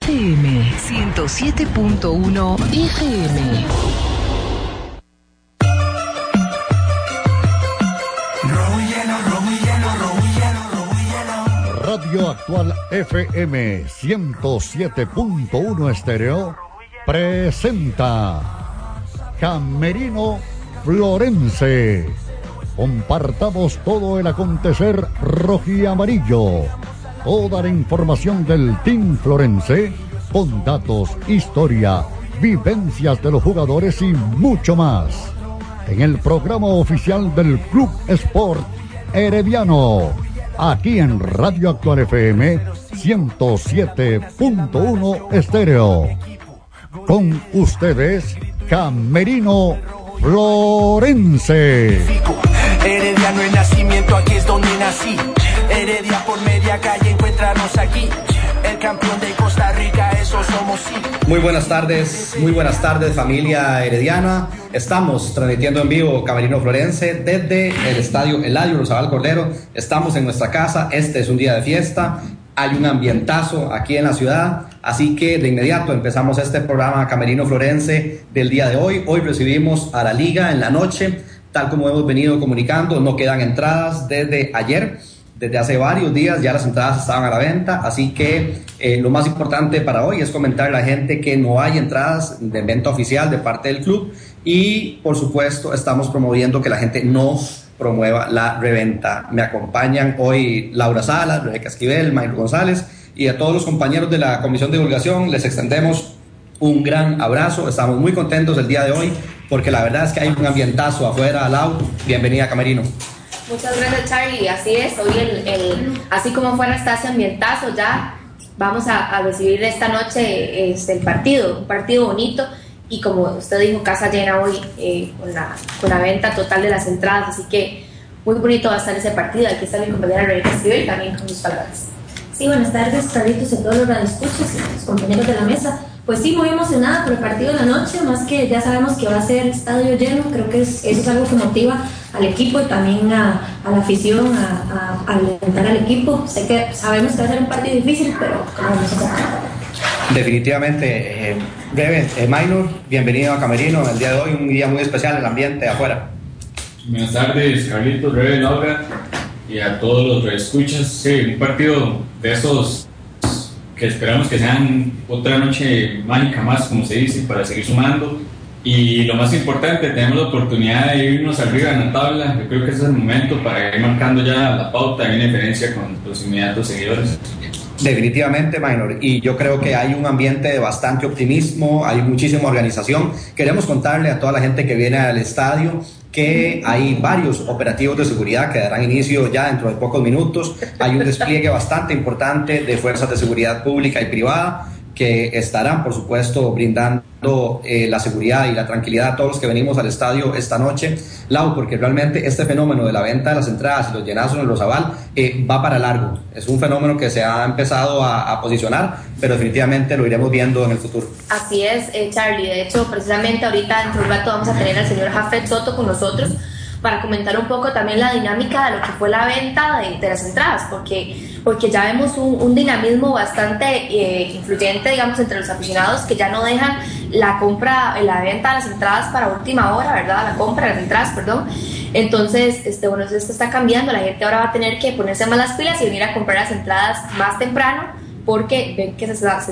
FM 107.1 FM. Radio Actual FM 107.1 Estéreo presenta Camerino Florense. Compartamos todo el acontecer rojiamarillo. Toda la información del Team Florense con datos, historia, vivencias de los jugadores y mucho más. En el programa oficial del Club Sport Herediano. Aquí en Radio Actual FM 107.1 Estéreo. Con ustedes, Camerino Florense. Herediano el nacimiento, aquí es donde nací. Heredia por media calle, encuéntranos aquí. El campeón de Costa Rica, eso somos, sí. Muy buenas tardes familia herediana. Estamos transmitiendo en vivo Camerino Florense desde el estadio Eladio Rosabal Cordero. Estamos en nuestra casa, este es un día de fiesta. Hay un ambientazo aquí en la ciudad, así que de inmediato empezamos este programa Camerino Florense del día de hoy. Hoy recibimos a la Liga en la noche, tal como hemos venido comunicando. No quedan entradas desde ayer. Desde hace varios días ya las entradas estaban a la venta, así que lo más importante para hoy es comentarle a la gente que no hay entradas de venta oficial de parte del club y por supuesto estamos promoviendo que la gente no promueva la reventa. Me acompañan hoy Laura Salas, Rebeca Esquivel, Mayro González y a todos los compañeros de la Comisión de Divulgación les extendemos un gran abrazo. Estamos muy contentos el día de hoy porque la verdad es que hay un ambientazo afuera. Lau, bienvenida a Camerino. Muchas gracias, Charlie. Así es, hoy así como fue Anastasia ambientazo, ya vamos a recibir esta noche el partido, un partido bonito y como usted dijo, casa llena hoy con la venta total de las entradas, así que muy bonito va a estar ese partido. Aquí está mi compañera Rebeca Esquivel también con sus palabras. Sí, buenas tardes, Carlitos, y a todos los radioescuchas y los compañeros de la mesa. Pues sí, muy emocionada por el partido de la noche, más que ya sabemos que va a ser estadio lleno. Creo que eso es algo que motiva al equipo y también a la afición a alentar al equipo. Sabemos que va a ser un partido difícil, pero vamos a sacar. Definitivamente, Minor, bienvenido a Camerino. El día de hoy un día muy especial, el ambiente de afuera. Buenas tardes, Carlitos, Rebe, Laura y a todos los que escuchas. Sí, un partido de esos que esperamos que sean otra noche mágica más, como se dice, para seguir sumando. Y lo más importante, tenemos la oportunidad de irnos arriba en la tabla. Yo creo que ese es el momento para ir marcando ya la pauta en diferencia con los inmediatos seguidores. Definitivamente, Minor, y yo creo que hay un ambiente de bastante optimismo, hay muchísima organización. Queremos contarle a toda la gente que viene al estadio que hay varios operativos de seguridad que darán inicio ya dentro de pocos minutos. Hay un despliegue bastante importante de fuerzas de seguridad pública y privada que estarán, por supuesto, brindando la seguridad y la tranquilidad a todos los que venimos al estadio esta noche. Lau, porque realmente este fenómeno de la venta de las entradas y los llenazos en el Rosabal va para largo. Es un fenómeno que se ha empezado a posicionar, pero definitivamente lo iremos viendo en el futuro. Así es, Charlie. De hecho, precisamente ahorita dentro de un rato vamos a tener al señor Jafet Soto con nosotros para comentar un poco también la dinámica de lo que fue la venta de las entradas, porque ya vemos un dinamismo bastante influyente, digamos, entre los aficionados que ya no dejan la venta de las entradas para última hora, ¿verdad? La compra de las entradas, perdón. Entonces, esto está cambiando. La gente ahora va a tener que ponerse más las pilas y venir a comprar las entradas más temprano porque ven que se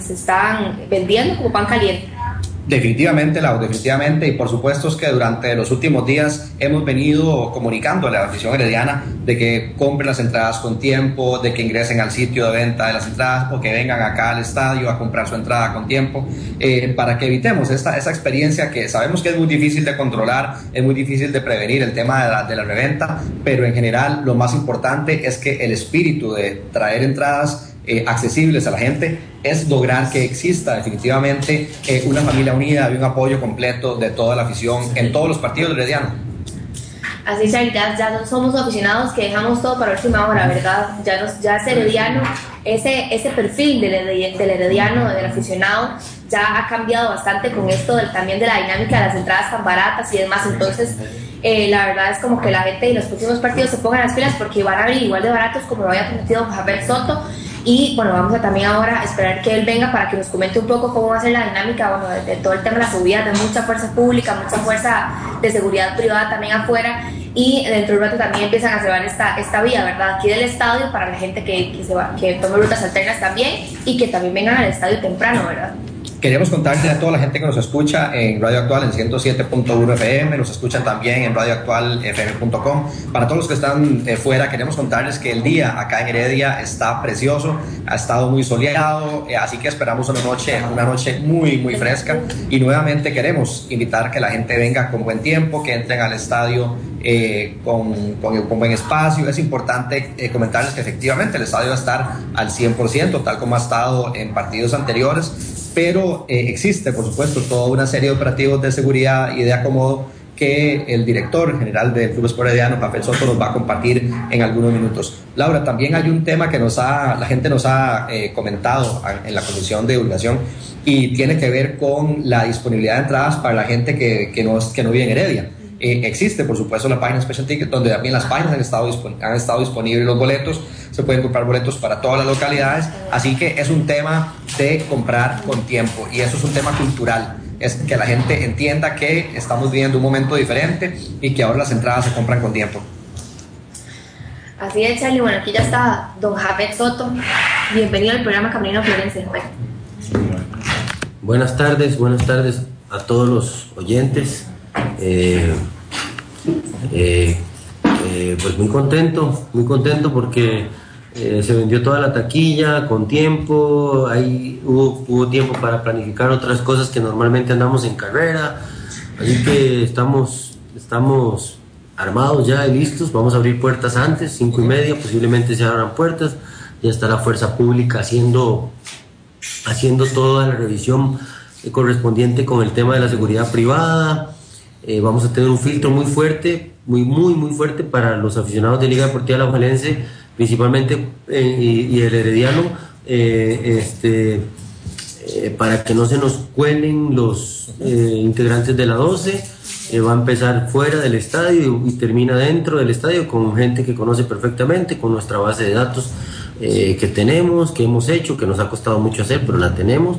están vendiendo como pan caliente. Definitivamente, Lau, definitivamente, y por supuesto es que durante los últimos días hemos venido comunicándole a la afición herediana de que compren las entradas con tiempo, de que ingresen al sitio de venta de las entradas o que vengan acá al estadio a comprar su entrada con tiempo, para que evitemos esa experiencia que sabemos que es muy difícil de controlar, es muy difícil de prevenir el tema de la reventa, pero en general lo más importante es que el espíritu de traer entradas accesibles a la gente es lograr que exista definitivamente una familia unida y un apoyo completo de toda la afición en todos los partidos del Herediano. Así es, ya no somos aficionados que dejamos todo para última hora, ¿verdad? Ya es herediano, ese perfil del herediano, del aficionado, ya ha cambiado bastante con esto también de la dinámica de las entradas tan baratas y demás. Entonces, la verdad es como que la gente en los próximos partidos se pongan las pilas porque van a abrir igual de baratos como lo había prometido Javier Soto. Y bueno, vamos a también ahora esperar que él venga para que nos comente un poco cómo va a ser la dinámica, bueno, de todo el tema de la seguridad, de mucha fuerza pública, mucha fuerza de seguridad privada también afuera, y dentro de un rato también empiezan a cerrar esta vía, ¿verdad? Aquí del estadio para la gente que tome rutas alternas también, y que también vengan al estadio temprano, ¿verdad? Queremos contarle a toda la gente que nos escucha en Radio Actual en 107.1 FM, nos escuchan también en radioactualfm.com. Para todos los que están fuera, queremos contarles que el día acá en Heredia está precioso, ha estado muy soleado, así que esperamos una noche muy, muy fresca, y nuevamente queremos invitar que la gente venga con buen tiempo, que entren al estadio con buen espacio. Es importante comentarles que efectivamente el estadio va a estar al 100%, tal como ha estado en partidos anteriores, pero existe, por supuesto, toda una serie de operativos de seguridad y de acomodo que el director general del Club Sport Herediano, Jafet Soto, nos va a compartir en algunos minutos. Laura, también hay un tema que la gente nos ha comentado en la Comisión de Divulgación, y tiene que ver con la disponibilidad de entradas para la gente que no vive en Heredia. Existe, por supuesto, la página Special Ticket, donde también las páginas han estado disponibles los boletos. Se pueden comprar boletos para todas las localidades, así que es un tema de comprar con tiempo, y eso es un tema cultural. Es que la gente entienda que estamos viviendo un momento diferente y que ahora las entradas se compran con tiempo. Así es, Charlie. Bueno, aquí ya está don Jafet Soto. Bienvenido al programa Camerino Florense. Buenas tardes a todos los oyentes. Pues muy contento porque se vendió toda la taquilla con tiempo. Ahí hubo tiempo para planificar otras cosas que normalmente andamos en carrera, así que estamos armados ya y listos. Vamos a abrir puertas antes, 5:30, posiblemente se abran puertas. Ya está la fuerza pública haciendo toda la revisión correspondiente con el tema de la seguridad privada. Vamos a tener un filtro muy fuerte, muy fuerte para los aficionados de Liga Deportiva Alajuelense, principalmente, y el Herediano, para que no se nos cuelen los integrantes de la 12. Va a empezar fuera del estadio y termina dentro del estadio, con gente que conoce perfectamente, con nuestra base de datos que tenemos, que hemos hecho, que nos ha costado mucho hacer, pero la tenemos.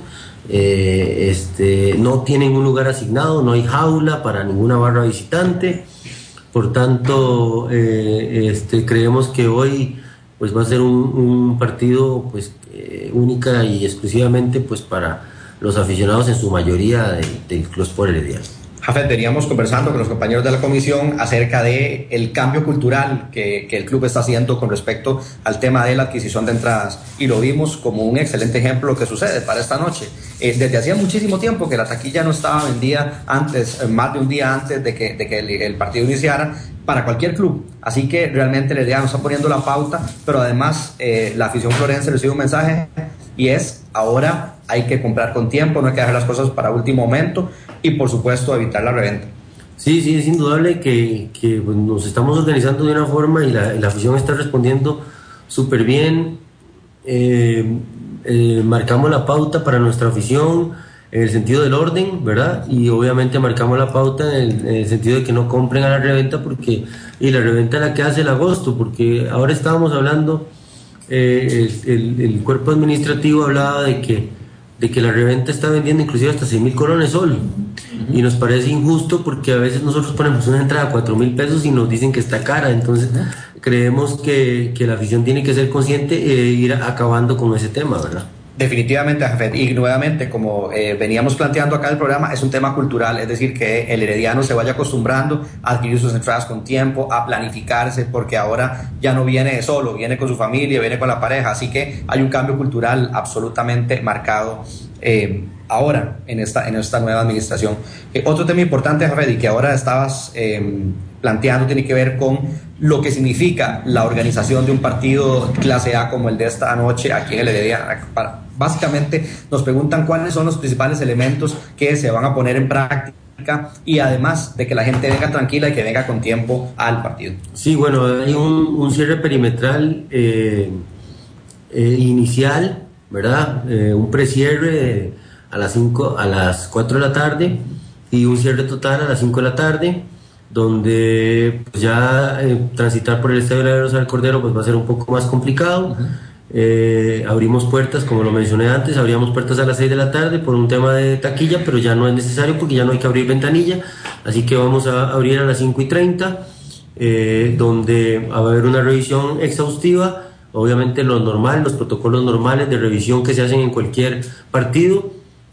No tienen un lugar asignado, no hay jaula para ninguna barra visitante. Por tanto, creemos que hoy pues va a ser un partido pues única y exclusivamente pues para los aficionados, en su mayoría, del Club Sport Herediano. Jafet, veníamos conversando con los compañeros de la comisión acerca de el cambio cultural que el club está haciendo con respecto al tema de la adquisición de entradas, y lo vimos como un excelente ejemplo lo que sucede para esta noche. Desde hacía muchísimo tiempo que la taquilla no estaba vendida antes, más de un día antes de que el partido iniciara, para cualquier club. Así que realmente el Herediano está poniendo la pauta, pero además la afición florense recibe un mensaje, y es: ahora hay que comprar con tiempo, no hay que dejar las cosas para último momento, y por supuesto evitar la reventa. Sí, es indudable que pues, nos estamos organizando de una forma, y la afición está respondiendo súper bien. Marcamos la pauta para nuestra afición en el sentido del orden, ¿verdad? Y obviamente marcamos la pauta en el sentido de que no compren a la reventa, y la reventa es la que hace el agosto, porque ahora estábamos hablando, el cuerpo administrativo hablaba de que la reventa está vendiendo inclusive hasta 6,000 colones sol, y nos parece injusto, porque a veces nosotros ponemos una entrada a 4,000 pesos y nos dicen que está cara. Entonces creemos que la afición tiene que ser consciente e ir acabando con ese tema, ¿verdad? Definitivamente, Jafet, y nuevamente, como veníamos planteando acá en el programa, es un tema cultural, es decir, que el herediano se vaya acostumbrando a adquirir sus entradas con tiempo, a planificarse, porque ahora ya no viene solo, viene con su familia, viene con la pareja, así que hay un cambio cultural absolutamente marcado ahora en esta nueva administración. Otro tema importante, Jafet, y que ahora estabas planteando, tiene que ver con lo que significa la organización de un partido clase A como el de esta noche aquí en el Heredia. Básicamente nos preguntan cuáles son los principales elementos que se van a poner en práctica, y además de que la gente venga tranquila y que venga con tiempo al partido. Sí, bueno, hay un cierre perimetral inicial, ¿verdad? Un precierre a las 4 de la tarde, y un cierre total a las 5 de la tarde, donde pues ya transitar por el estadio de la Rosa del Cordero pues va a ser un poco más complicado. Abrimos puertas, como lo mencioné antes, abríamos puertas a las 6 de la tarde por un tema de taquilla, pero ya no es necesario porque ya no hay que abrir ventanilla, así que vamos a abrir a las 5:30, donde va a haber una revisión exhaustiva, obviamente los protocolos normales de revisión que se hacen en cualquier partido.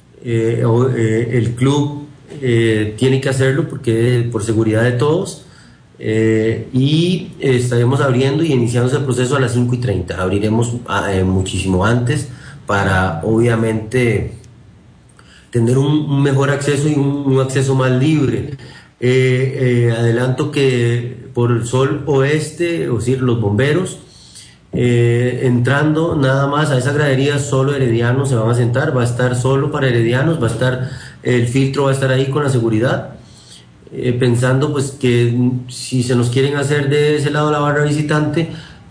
El club tiene que hacerlo porque por seguridad de todos. Y estaremos abriendo y iniciando el proceso a las 5:30. Abriremos muchísimo antes para obviamente tener un mejor acceso y un acceso más libre. Adelanto que por el sol oeste, es decir, los bomberos, entrando nada más a esa gradería, solo heredianos se van a sentar, va a estar solo para heredianos, el filtro va a estar ahí con la seguridad. Pensando pues que si se nos quieren hacer de ese lado la barra visitante,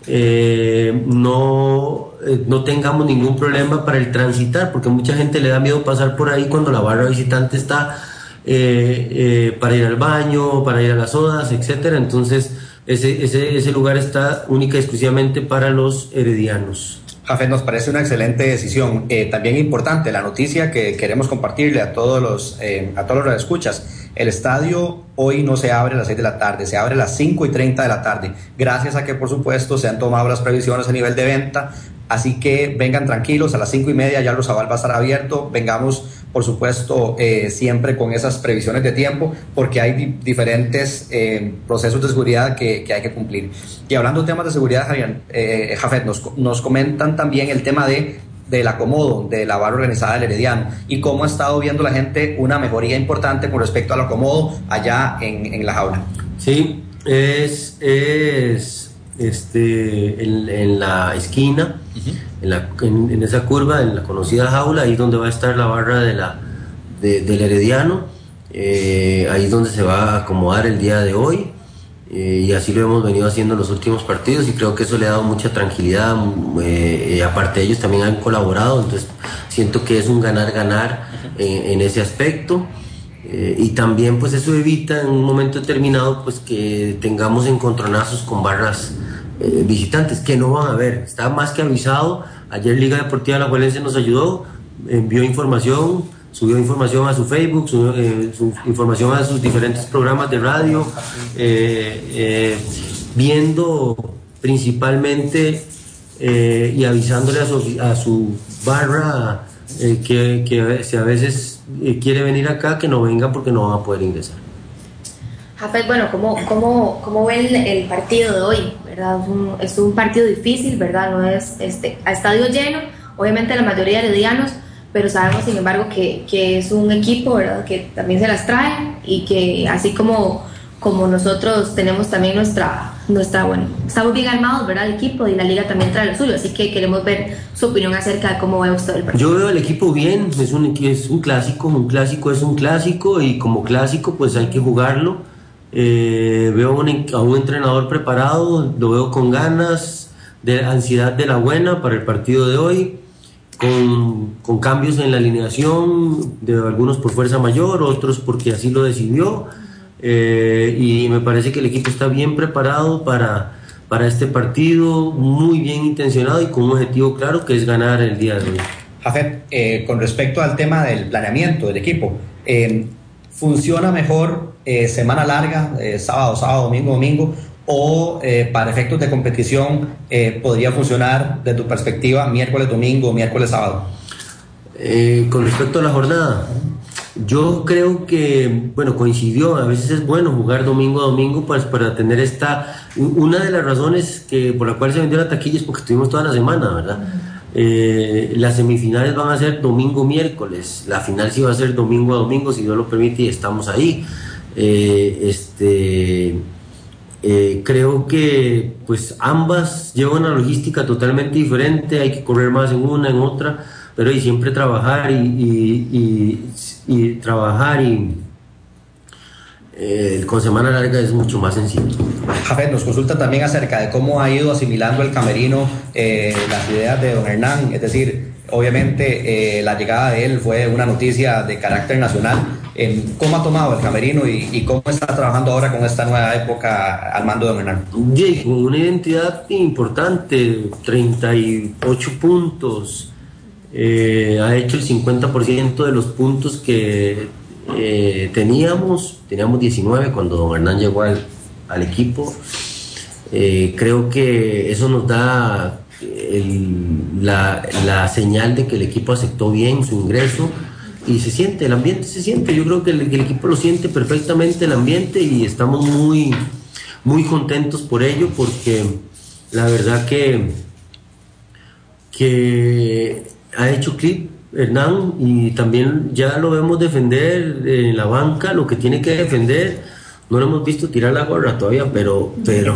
no tengamos ningún problema para el transitar, porque mucha gente le da miedo pasar por ahí cuando la barra visitante está para ir al baño, para ir a las sodas, etcétera. Entonces ese lugar está única y exclusivamente para los heredianos. Jafet, nos parece una excelente decisión. También importante la noticia que queremos compartirle a todos los radioescuchas. El estadio hoy no se abre a las 6 de la tarde, se abre a las 5:30 de la tarde, gracias a que por supuesto se han tomado las previsiones a nivel de venta, así que vengan tranquilos, a las 5:30 ya Rosabal va a estar abierto, vengamos por supuesto siempre con esas previsiones de tiempo, porque hay diferentes procesos de seguridad que hay que cumplir. Y hablando de temas de seguridad, Jafet, nos comentan también el tema del acomodo de la barra organizada del Herediano y cómo ha estado viendo la gente una mejoría importante con respecto al acomodo allá en la jaula. Sí, en la esquina, en esa curva, en la conocida jaula, ahí donde va a estar la barra del Herediano, ahí es donde se va a acomodar el día de hoy. Y así lo hemos venido haciendo en los últimos partidos y creo que eso le ha dado mucha tranquilidad. Aparte ellos también han colaborado, entonces siento que es un ganar-ganar en ese aspecto. Y también pues eso evita en un momento determinado pues que tengamos encontronazos con barras visitantes, que no van a haber. Está más que avisado. Ayer Liga Deportiva Alajuelense nos ayudó, envió información, subió información a su Facebook, subió su información a sus diferentes programas de radio, viendo principalmente y avisándole a su barra que si a veces quiere venir acá, que no venga porque no van a poder ingresar. Jafet, bueno, ¿cómo ven el partido de hoy? ¿Verdad? Es un partido difícil, ¿verdad? No es a estadio lleno, obviamente la mayoría de heredianos, pero sabemos sin embargo que es un equipo, ¿verdad?, que también se las trae y que así como nosotros tenemos también nuestra bueno, estamos bien armados, ¿verdad?, el equipo, y la liga también trae lo suyo, así que queremos ver su opinión acerca de cómo ve usted el partido. Yo veo el equipo bien, es un clásico es un clásico y como clásico pues hay que jugarlo. Veo a un entrenador preparado, lo veo con ganas, de ansiedad de la buena para el partido de hoy. Con cambios en la alineación, de algunos por fuerza mayor, otros porque así lo decidió, y me parece que el equipo está bien preparado para este partido, muy bien intencionado y con un objetivo claro que es ganar el día de hoy. Jafet, con respecto al tema del planeamiento del equipo, ¿funciona mejor semana larga, sábado, domingo, o para efectos de competición podría funcionar de tu perspectiva miércoles, domingo, miércoles, sábado? Con respecto a la jornada, yo creo que, bueno, coincidió, a veces es bueno jugar domingo, pues para tener una de las razones por la cual se vendió la taquilla es porque estuvimos toda la semana, ¿verdad? Las semifinales van a ser domingo, miércoles, la final sí va a ser domingo a domingo, si Dios lo permite, y estamos ahí. Creo que pues ambas llevan una logística totalmente diferente, hay que correr más en una, en otra, pero y siempre trabajar y trabajar con semana larga es mucho más sencillo. Jafet, nos consulta también acerca de cómo ha ido asimilando el camerino las ideas de don Hernán, es decir, obviamente la llegada de él fue una noticia de carácter nacional. ¿Cómo ha tomado el camerino y cómo está trabajando ahora con esta nueva época al mando de don Hernán? Sí, con una identidad importante, 38 puntos, ha hecho el 50% de los puntos que teníamos 19 cuando don Hernán llegó al equipo. Creo que eso nos da la señal de que el equipo aceptó bien su ingreso y se siente, el ambiente se siente, yo creo que el equipo lo siente perfectamente el ambiente y estamos muy, muy contentos por ello, porque la verdad que ha hecho clic Hernán y también ya lo vemos defender en la banca lo que tiene que defender. No lo hemos visto tirar la gorra todavía, pero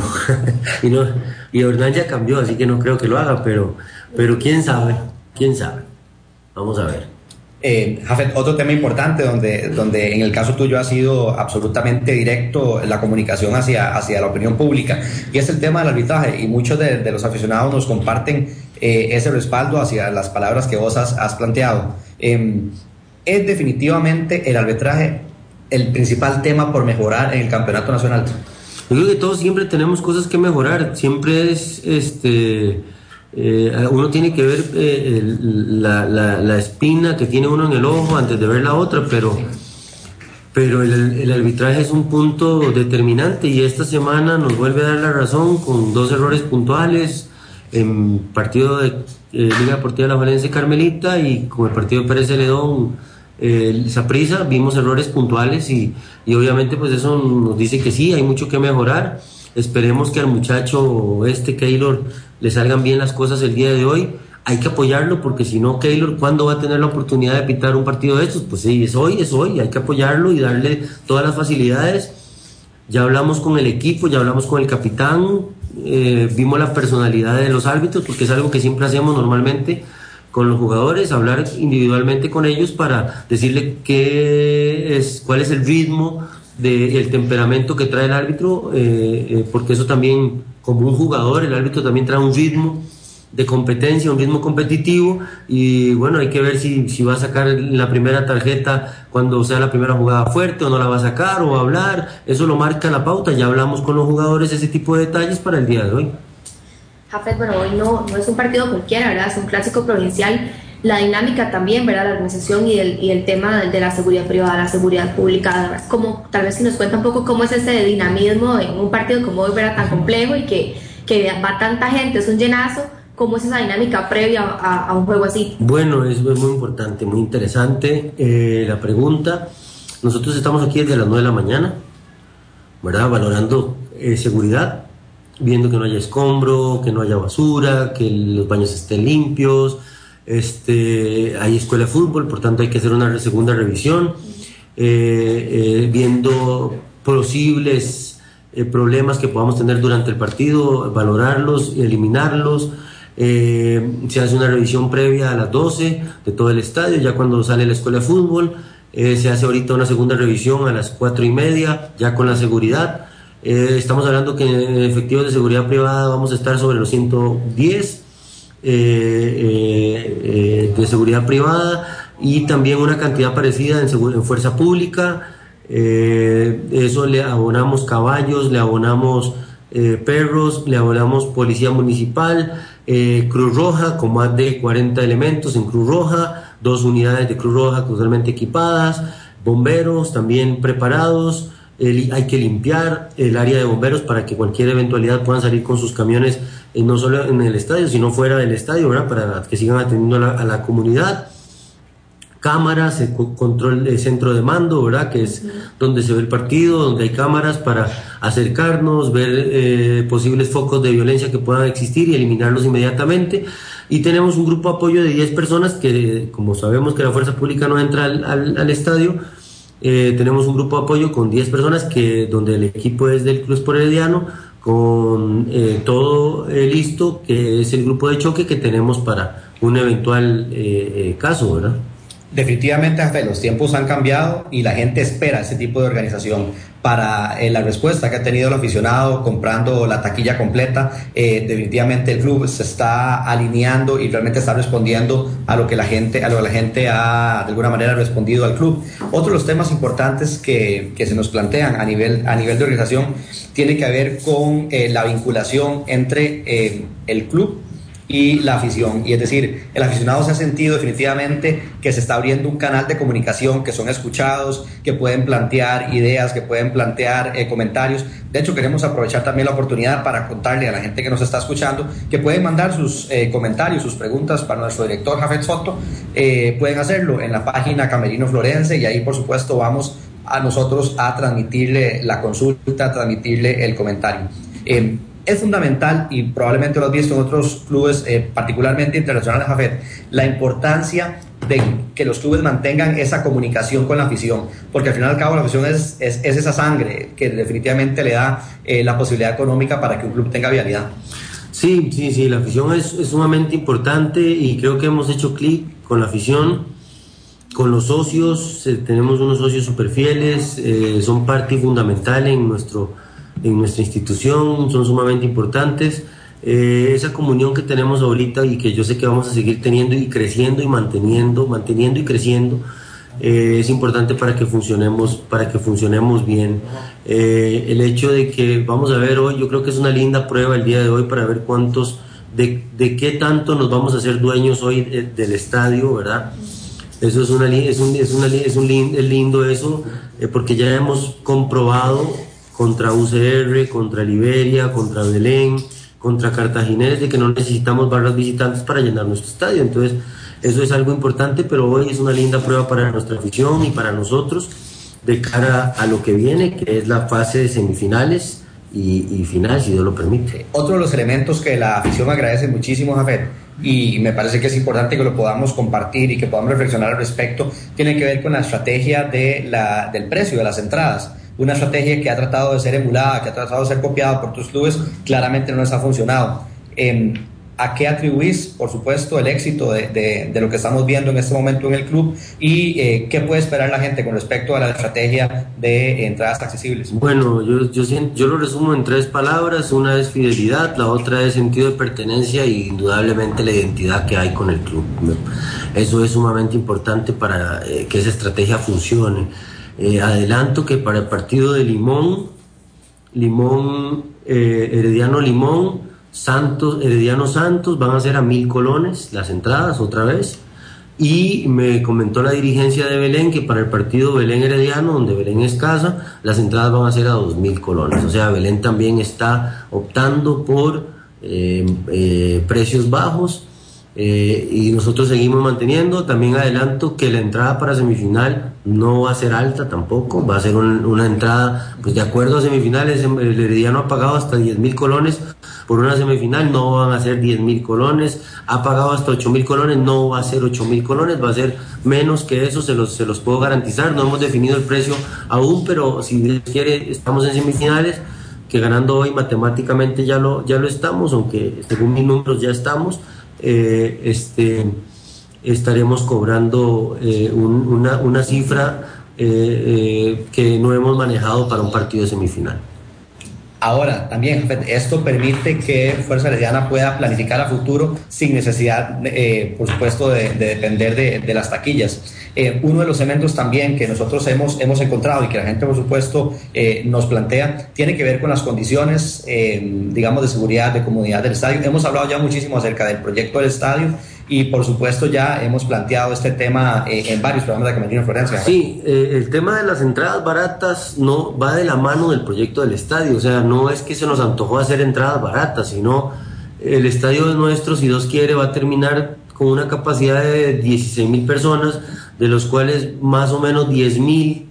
y Hernán ya cambió, así que no creo que lo haga, pero quién sabe, vamos a ver. Jafet, otro tema importante donde en el caso tuyo ha sido absolutamente directo la comunicación hacia la opinión pública, y es el tema del arbitraje, y muchos de los aficionados nos comparten ese respaldo hacia las palabras que vos has planteado. ¿Es definitivamente el arbitraje el principal tema por mejorar en el campeonato nacional? Yo creo que todos siempre tenemos cosas que mejorar, siempre es uno tiene que ver la espina que tiene uno en el ojo antes de ver la otra, pero el arbitraje es un punto determinante y esta semana nos vuelve a dar la razón con 2 errores puntuales en partido de Liga Deportiva La Valencia Carmelita, y con el partido de Pérez Celedón Saprissa vimos errores puntuales y obviamente pues eso nos dice que sí, hay mucho que mejorar. Esperemos que al muchacho Keylor le salgan bien las cosas el día de hoy. Hay que apoyarlo, porque si no, Keylor, ¿cuándo va a tener la oportunidad de pitar un partido de estos? Pues sí, es hoy, hay que apoyarlo y darle todas las facilidades. Ya hablamos con el equipo, ya hablamos con el capitán, vimos la personalidad de los árbitros, porque es algo que siempre hacemos normalmente con los jugadores, hablar individualmente con ellos para decirle cuál es el ritmo del temperamento que trae el árbitro, porque eso también, como un jugador, el árbitro también trae un ritmo de competencia, un ritmo competitivo, y bueno, hay que ver si va a sacar la primera tarjeta cuando sea la primera jugada fuerte, o no la va a sacar, o va a hablar. Eso lo marca la pauta. Ya hablamos con los jugadores ese tipo de detalles para el día de hoy. Jafet, bueno, hoy no es un partido cualquiera, ¿verdad? Es un clásico provincial. La dinámica también, ¿verdad? La organización y el tema de la seguridad privada, la seguridad pública, como tal vez si nos cuenta un poco cómo es ese dinamismo en un partido como hoy, ¿verdad? Tan complejo y que va tanta gente, es un llenazo. ¿Cómo es esa dinámica previa a un juego así? Bueno, es muy importante, muy interesante la pregunta. Nosotros estamos aquí desde las 9 de la mañana, ¿verdad? Valorando seguridad, viendo que no haya escombro, que no haya basura, que los baños estén limpios. Hay escuela de fútbol, por tanto hay que hacer una segunda revisión, viendo posibles problemas que podamos tener durante el partido, valorarlos, eliminarlos. Se hace una revisión previa a las 12 de todo el estadio, ya cuando sale la escuela de fútbol. Se hace ahorita una segunda revisión a las 4:30, ya con la seguridad. Estamos hablando que en efectivos de seguridad privada vamos a estar sobre los 110 de seguridad privada, y también una cantidad parecida en fuerza pública. Eso le abonamos caballos, le abonamos perros, le abonamos policía municipal, Cruz Roja con más de 40 elementos en Cruz Roja, 2 unidades de Cruz Roja totalmente equipadas, bomberos también preparados. Hay que limpiar el área de bomberos para que cualquier eventualidad puedan salir con sus camiones, no solo en el estadio, sino fuera del estadio, ¿verdad? Para que sigan atendiendo a la comunidad. Cámaras, control, centro de mando, ¿verdad? Que es donde se ve el partido, donde hay cámaras para acercarnos, ver posibles focos de violencia que puedan existir y eliminarlos inmediatamente. Y tenemos un grupo de apoyo de 10 personas que, como sabemos que la fuerza pública no entra al estadio, tenemos un grupo de apoyo con 10 personas donde el equipo es del Club Sport Herediano, con todo listo, que es el grupo de choque que tenemos para un eventual caso, ¿verdad? Definitivamente, Jafé, los tiempos han cambiado y la gente espera ese tipo de organización. Para la respuesta que ha tenido el aficionado comprando la taquilla completa, definitivamente el club se está alineando y realmente está respondiendo a lo que la gente ha de alguna manera respondido al club. Otro de los temas importantes que se nos plantean a nivel de organización tiene que ver con la vinculación entre el club y la afición, y es decir, el aficionado se ha sentido definitivamente que se está abriendo un canal de comunicación, que son escuchados, que pueden plantear ideas, que pueden plantear comentarios. De hecho, queremos aprovechar también la oportunidad para contarle a la gente que nos está escuchando que pueden mandar sus comentarios, sus preguntas para nuestro director Jafet Soto. Pueden hacerlo en la página Camerino Florense, y ahí por supuesto vamos a nosotros a transmitirle la consulta, a transmitirle el comentario. Es fundamental, y probablemente lo has visto en otros clubes, particularmente internacionales, Jafet, la importancia de que los clubes mantengan esa comunicación con la afición, porque al final y al cabo la afición es esa sangre que definitivamente le da la posibilidad económica para que un club tenga viabilidad. Sí, la afición es sumamente importante, y creo que hemos hecho clic con la afición, con los socios. Tenemos unos socios súper fieles, son parte fundamental en nuestra institución, son sumamente importantes. Esa comunión que tenemos ahorita, y que yo sé que vamos a seguir teniendo y creciendo y manteniendo y creciendo, es importante para que funcionemos bien. El hecho de que vamos a ver hoy, yo creo que es una linda prueba el día de hoy para ver de qué tanto nos vamos a hacer dueños hoy del estadio, ¿verdad? Eso es lindo eso, porque ya hemos comprobado contra UCR, contra Liberia, contra Belén, contra Cartaginés, de que no necesitamos barras visitantes para llenar nuestro estadio. Entonces, eso es algo importante, pero hoy es una linda prueba para nuestra afición y para nosotros de cara a lo que viene, que es la fase de semifinales y final, si Dios lo permite. Otro de los elementos que la afición agradece muchísimo, Jafet, y me parece que es importante que lo podamos compartir y que podamos reflexionar al respecto, tiene que ver con la estrategia del precio de las entradas. Una estrategia que ha tratado de ser emulada, que ha tratado de ser copiada por tus clubes, claramente no les ha funcionado. ¿A qué atribuís, por supuesto, el éxito de lo que estamos viendo en este momento en el club, y qué puede esperar la gente con respecto a la estrategia de entradas accesibles? Bueno, yo lo resumo en 3 palabras. Una es fidelidad, la otra es sentido de pertenencia, y indudablemente la identidad que hay con el club. Eso es sumamente importante para que esa estrategia funcione. Adelanto que para el partido de Herediano Limón, Herediano Santos, van a ser a 1,000 colones las entradas otra vez, y me comentó la dirigencia de Belén que para el partido Belén Herediano, donde Belén es casa, las entradas van a ser a 2,000 colones. O sea, Belén también está optando por precios bajos, y nosotros seguimos manteniendo. También adelanto que la entrada para semifinal no va a ser alta tampoco, va a ser una entrada, pues de acuerdo a semifinales. El Herediano ha pagado hasta 10,000 colones por una semifinal, no van a ser 10,000 colones. Ha pagado hasta 8,000 colones, no va a ser 8,000 colones, va a ser menos que eso, se los puedo garantizar. No hemos definido el precio aún, pero si Dios quiere estamos en semifinales, que ganando hoy matemáticamente ya lo estamos, aunque según mis números ya estamos. Estaremos cobrando una cifra que no hemos manejado para un partido de semifinal. Ahora, también, esto permite que Fuerza Herediana pueda planificar a futuro sin necesidad, por supuesto, de depender de las taquillas. Uno de los elementos también que nosotros hemos encontrado y que la gente, por supuesto, nos plantea, tiene que ver con las condiciones, digamos, de seguridad, de comodidad del estadio. Hemos hablado ya muchísimo acerca del proyecto del estadio, y por supuesto ya hemos planteado este tema en varios programas de Camerino Florense. Sí, el tema de las entradas baratas no va de la mano del proyecto del estadio. O sea, no es que se nos antojó hacer entradas baratas, sino el estadio nuestro, si Dios quiere, va a terminar con una capacidad de 16,000 personas, de los cuales más o menos 10,000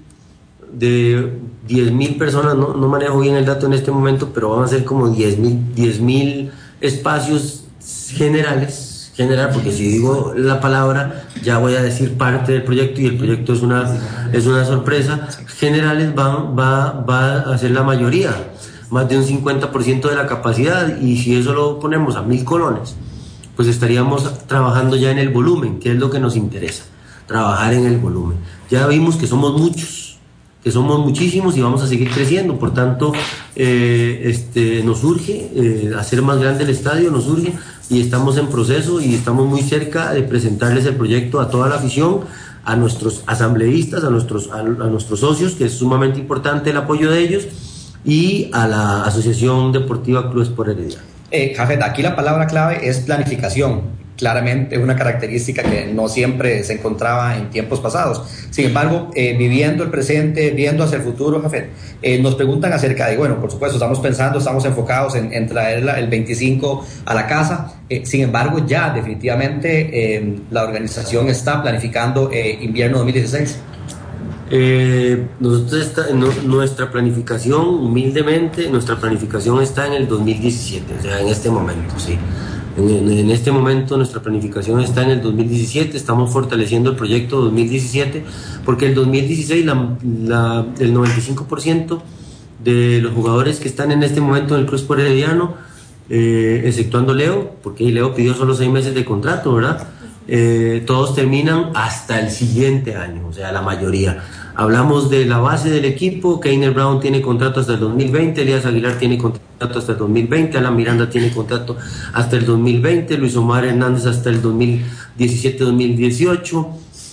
personas, no manejo bien el dato en este momento, pero van a ser como 10,000 espacios general, porque si digo la palabra ya voy a decir parte del proyecto, y el proyecto es una sorpresa. Generales va a ser la mayoría, más de un 50% de la capacidad, y si eso lo ponemos a 1,000 colones, pues estaríamos trabajando ya en el volumen, que es lo que nos interesa. trabajar en el volumen. Ya vimos que somos muchos, que somos muchísimos y vamos a seguir creciendo, por tanto nos urge hacer más grande el estadio, nos urge, y estamos en proceso y estamos muy cerca de presentarles el proyecto a toda la afición, a nuestros asambleístas, a nuestros socios, que es sumamente importante el apoyo de ellos, y a la Asociación Deportiva Club Sport Herediano. Jafet, aquí la palabra clave es planificación. Claramente es una característica que no siempre se encontraba en tiempos pasados. Sin embargo, viviendo el presente, viendo hacia el futuro, Jafet, nos preguntan acerca de, bueno, por supuesto, estamos enfocados en traer el 25 a la casa. Sin embargo, ya definitivamente la organización está planificando invierno 2016. Nuestra planificación, humildemente, nuestra planificación está en el 2017, o sea, en este momento, sí. En este momento nuestra planificación está en el 2017, estamos fortaleciendo el proyecto 2017, porque el 2016 el 95% de los jugadores que están en este momento en el Club Sport Herediano, exceptuando Leo, porque Leo pidió solo 6 meses de contrato, ¿verdad? Todos terminan hasta el siguiente año, o sea, la mayoría. Hablamos de la base del equipo. Keiner Brown tiene contrato hasta el 2020, Elías Aguilar tiene contrato hasta el 2020, Alan Miranda tiene contrato hasta el 2020, Luis Omar Hernández hasta el 2017-2018,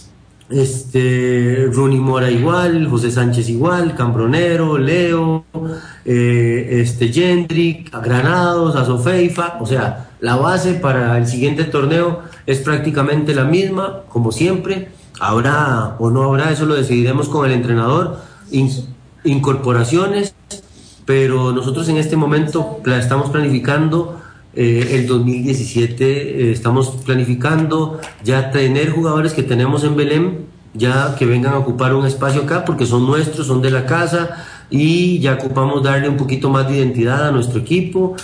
Rooney Mora igual, José Sánchez igual, Cambronero, Leo, Jendrik, Granados, Azofeifa, o sea, la base para el siguiente torneo es prácticamente la misma, como siempre. Habrá o no habrá, eso lo decidiremos con el entrenador, incorporaciones, pero nosotros en este momento estamos planificando el 2017, estamos planificando ya tener jugadores que tenemos en Belém, ya que vengan a ocupar un espacio acá, porque son nuestros, son de la casa, y ya ocupamos darle un poquito más de identidad a nuestro equipo.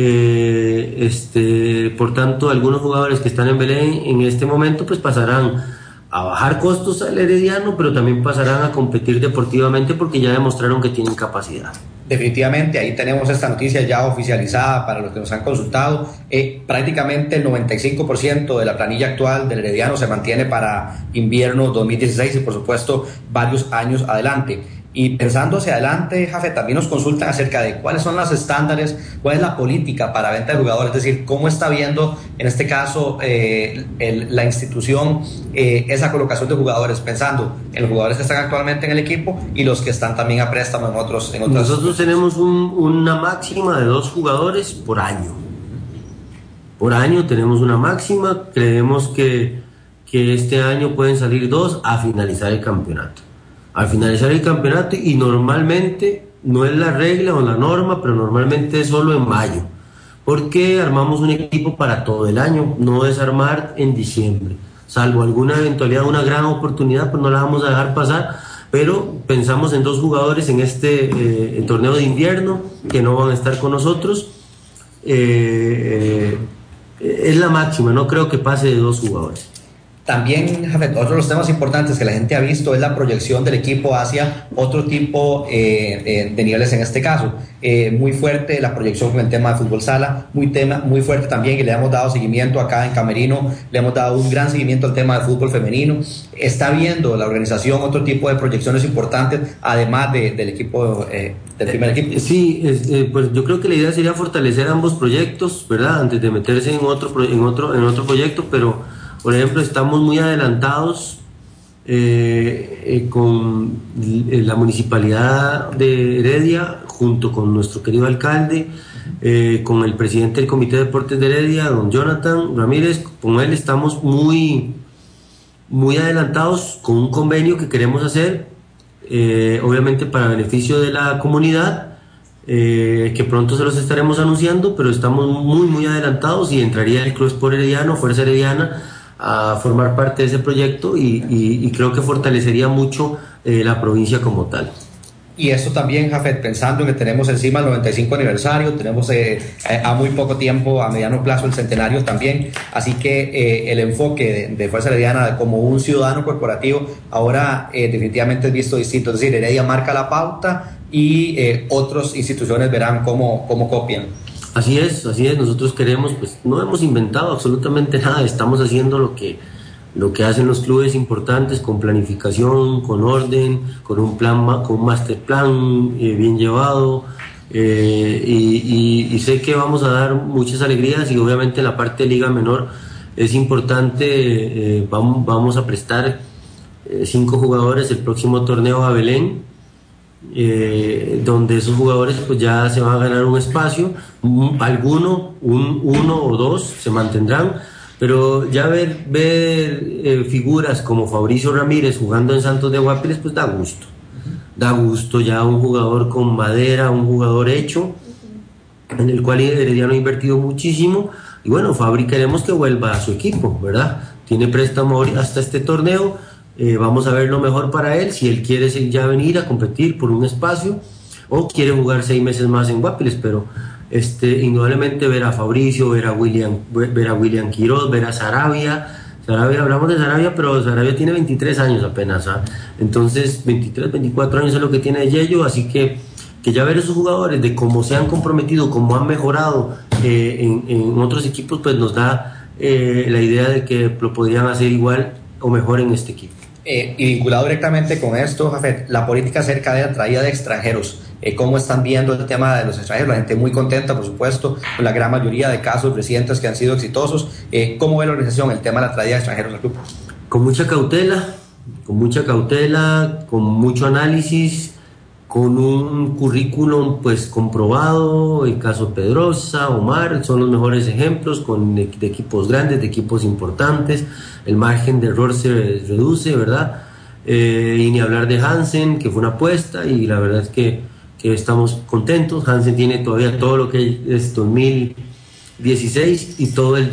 Por tanto, algunos jugadores que están en Belém en este momento pues pasarán a bajar costos al Herediano, pero también pasarán a competir deportivamente porque ya demostraron que tienen capacidad. Definitivamente, ahí tenemos esta noticia ya oficializada para los que nos han consultado. Prácticamente el 95% de la planilla actual del Herediano se mantiene para invierno 2016 y por supuesto varios años adelante. Y pensando hacia adelante, Jafet, también nos consultan acerca de cuáles son los estándares, cuál es la política para venta de jugadores, es decir, cómo está viendo en este caso la institución esa colocación de jugadores, pensando en los jugadores que están actualmente en el equipo y los que están también a préstamo en otros. Nosotros tenemos una máxima de 2 jugadores por año. Por año tenemos una máxima, creemos que este año pueden salir 2 a finalizar el campeonato. Al finalizar el campeonato, y normalmente no es la regla o la norma, pero normalmente es solo en mayo, porque armamos un equipo para todo el año, no es armar en diciembre, salvo alguna eventualidad, una gran oportunidad, pues no la vamos a dejar pasar, pero pensamos en 2 jugadores en este torneo de invierno que no van a estar con nosotros. Es la máxima, no creo que pase de 2 jugadores. También, Jafet, otro de los temas importantes que la gente ha visto es la proyección del equipo hacia otro tipo de niveles en este caso. Muy fuerte la proyección con el tema de fútbol sala, muy fuerte también, que le hemos dado seguimiento acá en Camerino, le hemos dado un gran seguimiento al tema de fútbol femenino. Está viendo la organización otro tipo de proyecciones importantes, además del equipo, del primer equipo. Sí, pues yo creo que la idea sería fortalecer ambos proyectos, ¿verdad? Antes de meterse en otro proyecto, pero por ejemplo, estamos muy adelantados con la Municipalidad de Heredia, junto con nuestro querido alcalde, con el presidente del Comité de Deportes de Heredia, don Jonathan Ramírez. Con él estamos muy adelantados con un convenio que queremos hacer, obviamente para beneficio de la comunidad, que pronto se los estaremos anunciando, pero estamos muy adelantados y entraría el Club Sport Herediano, Fuerza Herediana, a formar parte de ese proyecto y creo que fortalecería mucho la provincia como tal. Y esto también, Jafet, pensando en que tenemos encima el 95 aniversario, tenemos a muy poco tiempo, a mediano plazo, el centenario también, así que el enfoque de Fuerza Herediana como un ciudadano corporativo ahora definitivamente es visto distinto, es decir, Heredia marca la pauta y otras instituciones verán cómo copian. Así es, nosotros queremos, pues no hemos inventado absolutamente nada, estamos haciendo lo que lo que hacen los clubes importantes, con planificación, con orden, con un plan, con un master plan bien llevado, y sé que vamos a dar muchas alegrías. Y obviamente en la parte de Liga Menor es importante, vamos a prestar 5 jugadores el próximo torneo a Belén, donde esos jugadores pues ya se van a ganar un espacio, uno o dos se mantendrán, pero ya ver figuras como Fabricio Ramírez jugando en Santos de Guapiles pues da gusto ya un jugador con madera, un jugador hecho, en el cual Herediano ha invertido muchísimo. Y bueno, Fabri queremos que vuelva a su equipo, ¿verdad? Tiene préstamo hasta este torneo, vamos a ver lo mejor para él, si él quiere ya venir a competir por un espacio o quiere jugar 6 meses más en Guapiles, pero indudablemente ver a Fabricio, ver a William Quiroz, ver a Sarabia, hablamos de Sarabia, pero Sarabia tiene 23 años apenas, entonces 23, 24 años es lo que tiene de Yello, así que ya ver esos jugadores de cómo se han comprometido, cómo han mejorado en otros equipos, pues nos da la idea de que lo podrían hacer igual o mejor en este equipo. Y vinculado directamente con esto, Jafet, la política acerca de la traída de extranjeros, ¿cómo están viendo el tema de los extranjeros? La gente muy contenta, por supuesto, con la gran mayoría de casos recientes que han sido exitosos. ¿Cómo ve la organización el tema de la traída de extranjeros al club? Con mucha cautela, con mucho análisis, con un currículum pues comprobado. El caso Pedrosa, Omar, son los mejores ejemplos, de equipos grandes, de equipos importantes. El margen de error se reduce, ¿verdad? Y ni hablar de Hansen, que fue una apuesta, y la verdad es que estamos contentos. Hansen tiene todavía todo lo que es 2016 y todo el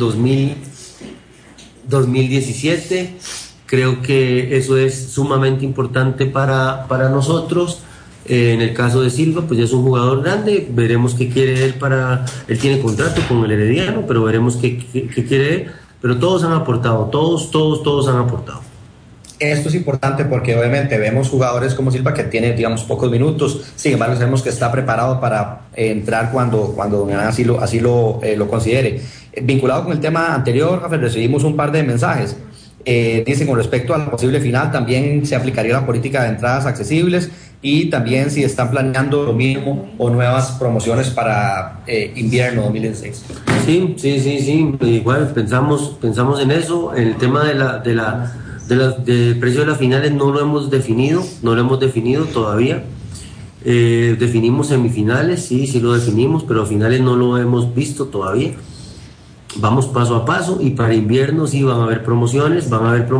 2017. Creo que eso es sumamente importante para nosotros. En el caso de Silva, pues ya es un jugador grande, veremos qué quiere él él tiene contrato con el Herediano, pero veremos qué quiere él, pero todos han aportado, todos han aportado. Esto es importante porque obviamente vemos jugadores como Silva que tiene, digamos, pocos minutos, sin embargo sabemos que está preparado para entrar cuando así lo considere. Vinculado con el tema anterior, Rafael, recibimos un par de mensajes. Dicen con respecto a la posible final, también se aplicaría la política de entradas accesibles, y también si están planeando lo mismo o nuevas promociones para invierno 2016. Sí, igual pensamos en eso. El tema del precio de las finales no lo hemos definido todavía. Definimos semifinales, sí lo definimos, pero finales no lo hemos visto todavía. Vamos paso a paso, y para invierno sí van a haber promociones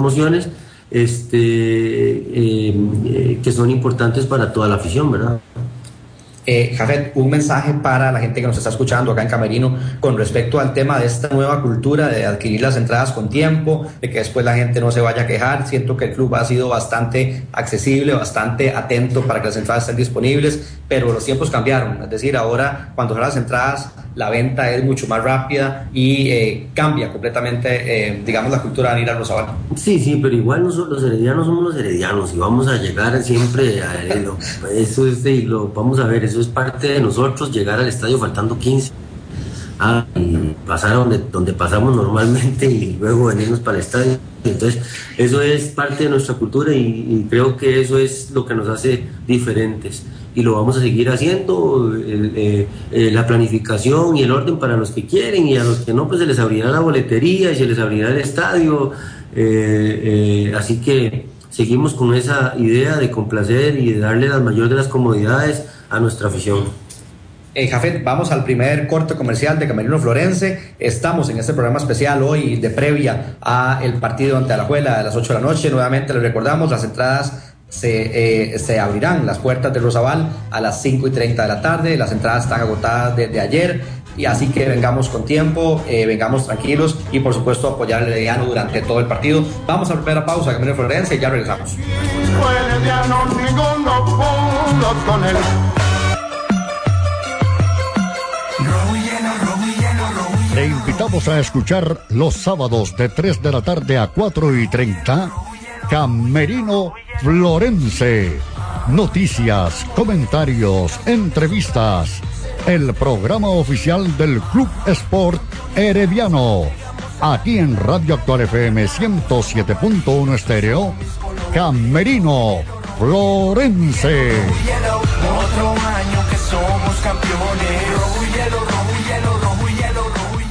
que son importantes para toda la afición, ¿verdad? Jafet, un mensaje para la gente que nos está escuchando acá en Camerino con respecto al tema de esta nueva cultura de adquirir las entradas con tiempo, de que después la gente no se vaya a quejar. Siento que el club ha sido bastante accesible, bastante atento para que las entradas estén disponibles, pero los tiempos cambiaron, es decir, ahora cuando son las entradas la venta es mucho más rápida y cambia completamente, digamos, la cultura de ir a Rosabal. Sí, pero igual nosotros los heredianos somos los heredianos y vamos a llegar siempre a eso. Vamos a ver, eso es parte de nosotros, llegar al estadio faltando 15 y pasar donde pasamos normalmente y luego venirnos para el estadio. Entonces eso es parte de nuestra cultura y creo que eso es lo que nos hace diferentes, y lo vamos a seguir haciendo. La planificación y el orden para los que quieren, y a los que no, pues se les abrirá la boletería y se les abrirá el estadio, así que seguimos con esa idea de complacer y de darle la mayor de las comodidades a nuestra afición. Jafet, vamos al primer corte comercial de Camerino Florense. Estamos en este programa especial hoy de previa a el partido ante Alajuela a las 8 de la noche. Nuevamente les recordamos, las entradas se abrirán las puertas de Rosabal a las 5:30 de la tarde. Las entradas están agotadas desde ayer, y así que vengamos con tiempo, vengamos tranquilos y por supuesto apoyar al Herediano durante todo el partido. Vamos a la primera pausa, Camerino Florense, y ya regresamos. Te invitamos a escuchar los sábados de 3 de la tarde a 4:30 Camerino Florense. Noticias, comentarios, entrevistas. El programa oficial del Club Sport Herediano. Aquí en Radio Actual FM 107.1 Estéreo, Camerino Florense. Otro año que somos campeones. Rojo y hielo, rojo y hielo, rojo y hielo,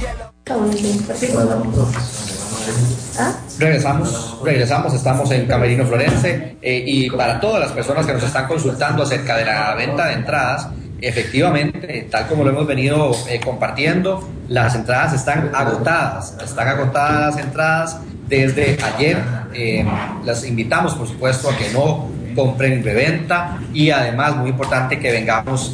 rojo y hielo. Regresamos, estamos en Camerino Florense y para todas las personas que nos están consultando acerca de la venta de entradas, efectivamente, tal como lo hemos venido compartiendo, las entradas están agotadas las entradas desde ayer. Las invitamos, por supuesto, a que no compren en reventa y además, muy importante, que vengamos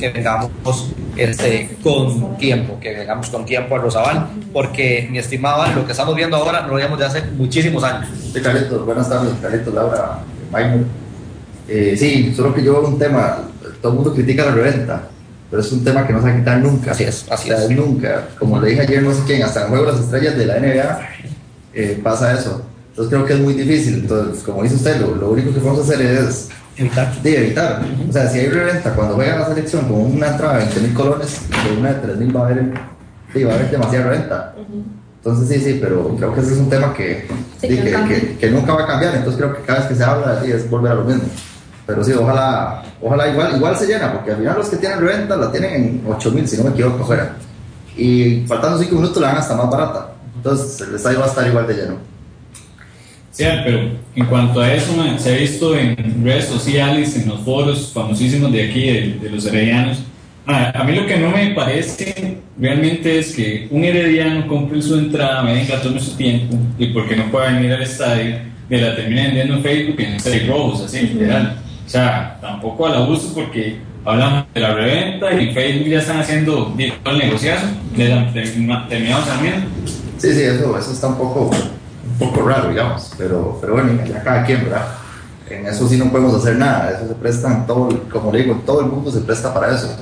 con tiempo al Rosabal, porque, mi estimado, lo que estamos viendo ahora no lo veíamos de hace muchísimos años. Sí, Carlitos, buenas tardes, Carlitos, Laura, Maynor. Sí, solo que yo veo un tema, todo el mundo critica la reventa, pero es un tema que no se va a quitar nunca. Así es. Nunca. Como le dije ayer, no sé quién, hasta en el Juego de las Estrellas de la NBA pasa eso. Entonces creo que es muy difícil. Entonces, como dice usted, lo único que podemos hacer es evitar. O sea, si hay reventa, cuando juega la selección con una entrada de 20,000 colones, de una de 3,000 va a haber demasiada reventa. Entonces sí, pero creo que ese es un tema que nunca va a cambiar. Entonces creo que cada vez que se habla es volver a lo mismo. Pero sí, ojalá igual se llena, porque al final los que tienen reventa la tienen en 8,000, si no me equivoco, afuera. Y faltando 5 minutos la dan hasta más barata. Entonces el estadio va a estar igual de lleno. Sí, pero en cuanto a eso, se ha visto en redes sociales, en los foros famosísimos de aquí, de los heredianos. A mí lo que no me parece realmente es que un herediano compre su entrada, venga, tome su tiempo, y porque no pueda venir al estadio, me la termina vendiendo en Facebook en 6 robos, así, literal. O sea, tampoco al abuso, porque hablamos de la reventa y en Facebook ya están haciendo el negociazo, terminamos también. Sí, eso está un poco raro, digamos, pero bueno, ya cada quien, ¿verdad? En eso sí no podemos hacer nada, eso se presta como le digo, todo el mundo se presta para eso.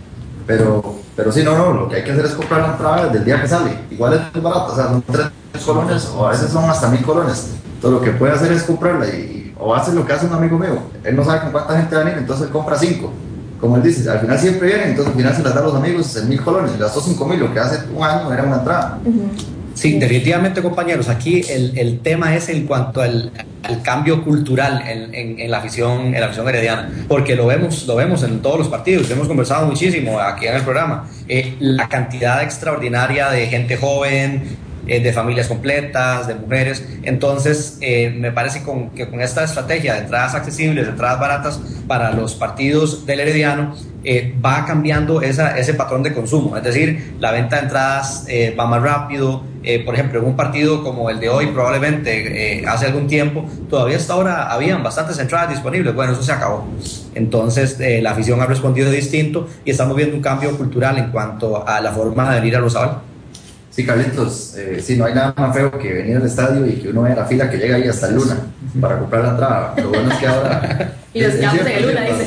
Pero sí, no, lo que hay que hacer es comprar la entrada desde el día que sale. Igual es barato, o sea, son 3 colones o a veces son hasta 1,000 colones. Entonces lo que puede hacer es comprarla o hace lo que hace un amigo mío. Él no sabe con cuánta gente va a venir, entonces él compra 5. Como él dice, al final siempre vienen, entonces al final se las da a los amigos en 1,000 colones. Gastó 5,000, lo que hace un año era una entrada. Sí, definitivamente, compañeros, aquí el tema es en cuanto al cambio cultural en la afición herediana, porque lo vemos en todos los partidos, hemos conversado muchísimo aquí en el programa, la cantidad extraordinaria de gente joven, de familias completas, de mujeres. Entonces me parece que con esta estrategia de entradas accesibles, de entradas baratas para los partidos del herediano, va cambiando ese patrón de consumo, es decir, la venta de entradas va más rápido. Por ejemplo, en un partido como el de hoy, probablemente hace algún tiempo, todavía hasta ahora habían bastantes entradas disponibles. Bueno, eso se acabó. Entonces la afición ha respondido distinto y estamos viendo un cambio cultural en cuanto a la forma de venir a Rosabal. Sí, Carlitos, sí, no hay nada más feo que venir al estadio y que uno vea la fila que llega ahí hasta el Luna para comprar la entrada. Lo bueno es que ahora... Y los quedamos en el Luna, dice.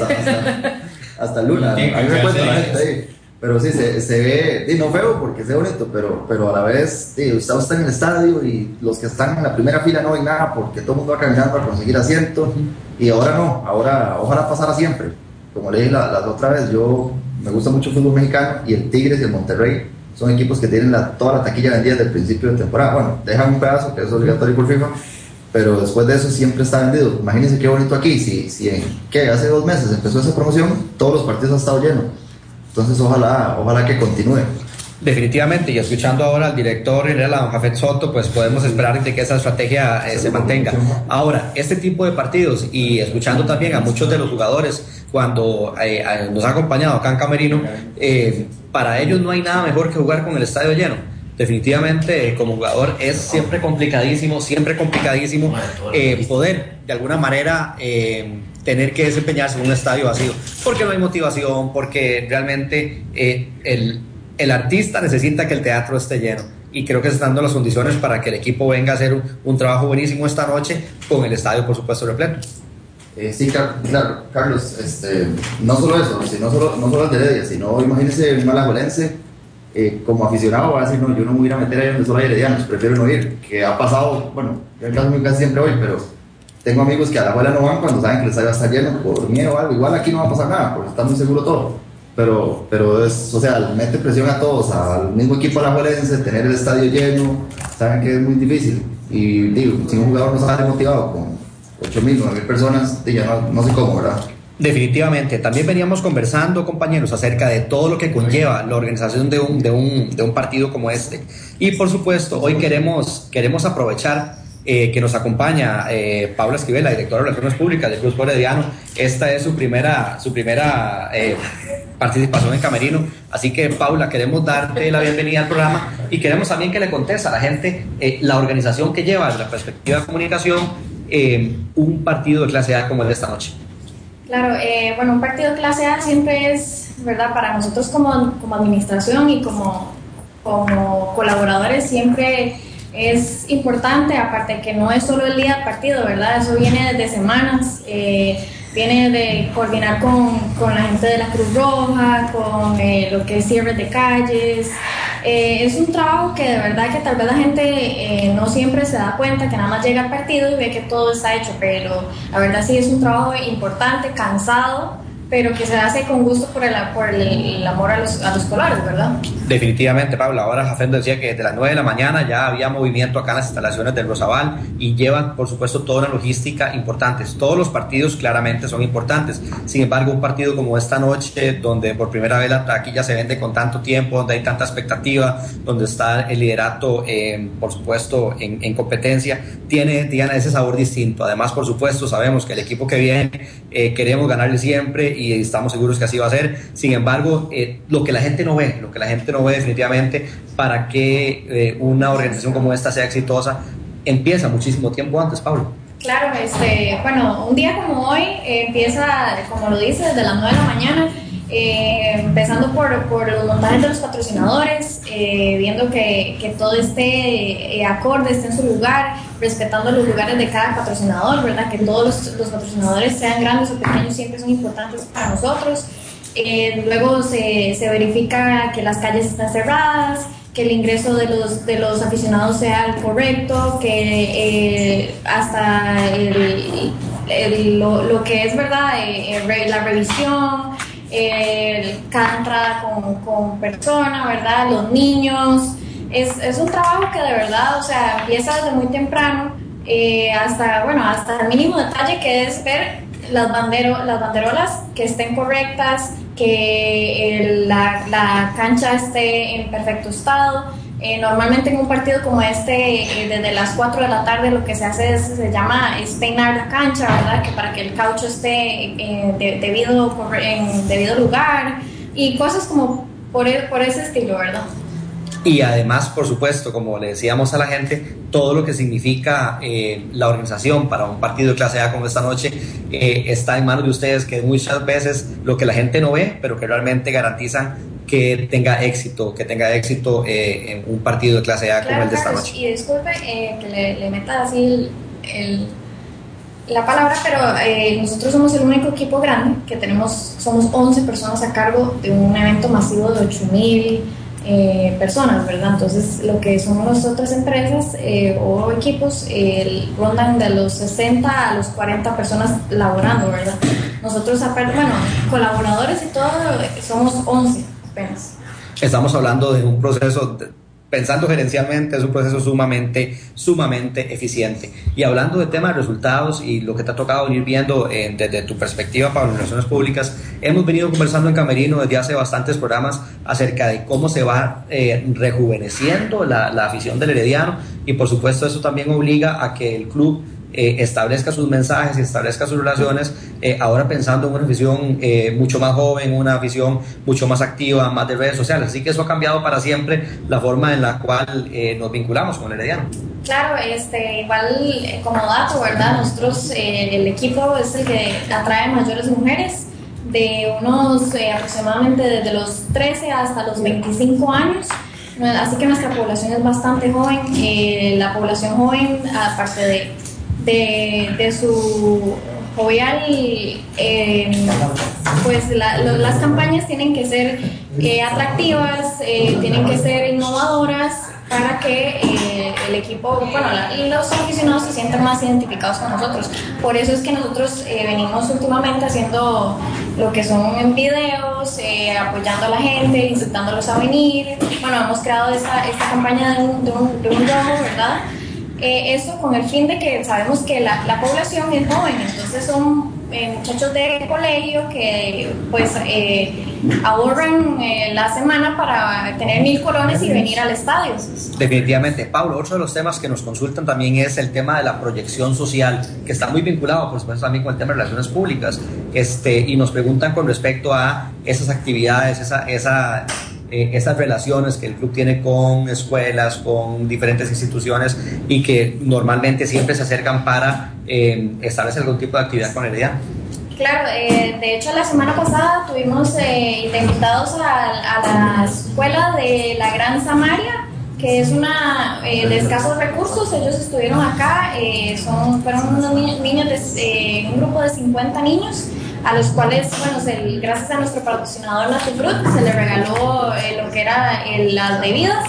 Hasta el Luna, a mí me cuenta la gente ahí. Pero sí, se ve, no feo porque es bonito, pero a la vez, usted está en el estadio y los que están en la primera fila no ven nada porque todo el mundo va caminando a conseguir asiento. Y ahora no, ahora ojalá pasara siempre. Como le dije la otra vez, me gusta mucho el fútbol mexicano y el Tigres y el Monterrey son equipos que tienen toda la taquilla vendida desde el principio de temporada. Bueno, dejan un pedazo que es obligatorio por FIFA, pero después de eso siempre está vendido. Imagínense qué bonito aquí, si hace 2 meses empezó esa promoción, todos los partidos han estado llenos. Entonces ojalá que continúe. Definitivamente, y escuchando ahora al director general, a don Jafet Soto, pues podemos esperar de que esa estrategia se mantenga. Ahora, este tipo de partidos, y escuchando también a muchos de los jugadores cuando nos ha acompañado acá en Camerino, para ellos no hay nada mejor que jugar con el estadio lleno. Definitivamente, como jugador es siempre complicadísimo poder de alguna manera tener que desempeñarse en un estadio vacío, porque no hay motivación, porque realmente el artista necesita que el teatro esté lleno, y creo que se están dando las condiciones para que el equipo venga a hacer un trabajo buenísimo esta noche con el estadio, por supuesto, repleto. Sí, claro, Carlos, no solo eso, no solo el de Heredia, sino imagínese un alajuelense como aficionado va a decir, no, yo no me voy a ir a meter ahí donde solo hay heredianos, prefiero no ir, que ha pasado, bueno, en el caso mío casi siempre voy, pero tengo amigos que a la abuela no van cuando saben que el estadio va a estar lleno por miedo o algo. Igual aquí no va a pasar nada, porque está muy seguro todo. pero es, o sea, mete presión a todos, al mismo equipo alajuelense, tener el estadio lleno, saben que es muy difícil. Y digo, si un jugador no sale motivado con 8.000, 9.000 personas, ya no sé cómo, ¿verdad? Definitivamente. También veníamos conversando, compañeros, acerca de todo lo que conlleva la organización de un partido como este. Y por supuesto, hoy queremos aprovechar que nos acompaña Paula Esquivel, la directora de Relaciones Públicas del Club Sport Herediano. Esta es su primera participación en Camerino. Así que, Paula, queremos darte la bienvenida al programa y queremos también que le contes a la gente la organización que lleva desde la perspectiva de comunicación un partido de clase A como el de esta noche. Claro, bueno, un partido de clase A siempre es, ¿verdad? Para nosotros como administración y como colaboradores siempre es importante, aparte que no es solo el día del partido, ¿verdad? Eso viene desde semanas, viene de coordinar con la gente de la Cruz Roja, con lo que es cierre de calles. Es un trabajo que de verdad que tal vez la gente no siempre se da cuenta, que nada más llega al partido y ve que todo está hecho, pero la verdad sí es un trabajo importante, cansado, pero que se hace con gusto por el amor a los colores, ¿verdad? Definitivamente, Paula. Ahora Jafet decía que desde las 9 de la mañana ya había movimiento acá en las instalaciones del Rosabal y llevan, por supuesto, toda una logística importante. Todos los partidos claramente son importantes. Sin embargo, un partido como esta noche, donde por primera vez la taquilla se vende con tanto tiempo, donde hay tanta expectativa, donde está el liderato, por supuesto, en competencia, tiene ese sabor distinto. Además, por supuesto, sabemos que el equipo que viene queremos ganarle siempre y estamos seguros que así va a ser. Sin embargo, lo que la gente no ve definitivamente para que una organización como esta sea exitosa, empieza muchísimo tiempo antes, Pablo. Claro, bueno, un día como hoy empieza, como lo dice, desde las 9 de la mañana, empezando por los montajes de los patrocinadores, viendo que todo esté acorde, esté en su lugar, respetando los lugares de cada patrocinador, ¿verdad? Que todos los patrocinadores, sean grandes o pequeños, siempre son importantes para nosotros. Luego se verifica que las calles están cerradas, que el ingreso de los aficionados sea el correcto, que hasta lo que es, ¿verdad? La revisión, cada entrada con persona, ¿verdad? Los niños. Es un trabajo que de verdad, o sea, empieza desde muy temprano hasta el mínimo detalle, que es ver las banderolas que estén correctas, que la cancha esté en perfecto estado. Normalmente en un partido como este, desde las 4 de la tarde lo que se hace se llama peinar la cancha, ¿verdad? Que para que el caucho esté en debido lugar y cosas como por ese estilo, ¿verdad? Y además, por supuesto, como le decíamos a la gente, todo lo que significa la organización para un partido de clase A como esta noche está en manos de ustedes, que muchas veces lo que la gente no ve, pero que realmente garantizan que tenga éxito en un partido de clase A, claro, como el de esta noche. Y disculpe que le meta así la palabra, pero nosotros somos el único equipo grande que somos 11 personas a cargo de un evento masivo de 8.000 personas, ¿verdad? Entonces, lo que son las otras empresas o equipos rondan de los 60 a los 40 personas laborando, ¿verdad? Nosotros, aparte, colaboradores y todo, somos 11 apenas. Estamos hablando de un proceso, pensando gerencialmente, es un proceso sumamente eficiente. Y hablando de temas de resultados y lo que te ha tocado venir viendo desde tu perspectiva para las relaciones públicas, hemos venido conversando en Camerino desde hace bastantes programas acerca de cómo se va rejuveneciendo la afición del Herediano, y por supuesto eso también obliga a que el club establezca sus mensajes y establezca sus relaciones, ahora pensando en una afición mucho más joven, una afición mucho más activa, más de redes sociales. Así que eso ha cambiado para siempre la forma en la cual nos vinculamos con el Herediano. Claro, igual como dato, ¿verdad? Nosotros, el equipo es el que atrae mayores mujeres de unos aproximadamente desde los 13 hasta los 25 años. Así que nuestra población es bastante joven. La población joven, aparte de su jovial, pues las campañas tienen que ser atractivas, tienen que ser innovadoras para que el equipo, bueno, los aficionados se sientan más identificados con nosotros. Por eso es que nosotros venimos últimamente haciendo lo que son videos, apoyando a la gente, incitándolos a venir. Bueno, hemos creado esta campaña de un robo, ¿verdad? Eso con el fin de que sabemos que la población es joven, entonces son muchachos de colegio que pues ahorran la semana para tener 1,000 colones y venir al estadio. Definitivamente. Pablo, otro de los temas que nos consultan también es el tema de la proyección social, que está muy vinculado, por supuesto, también con el tema de relaciones públicas, y nos preguntan con respecto a esas actividades, esas relaciones que el club tiene con escuelas, con diferentes instituciones y que normalmente siempre se acercan para establecer algún tipo de actividad con Herediano. Claro, de hecho la semana pasada tuvimos invitados a la escuela de la Gran Samaria, que es una de escasos recursos. Ellos estuvieron acá, fueron unos niños un grupo de 50 niños, a los cuales, bueno, gracias a nuestro patrocinador Naturfrut, se les regaló lo que era las bebidas.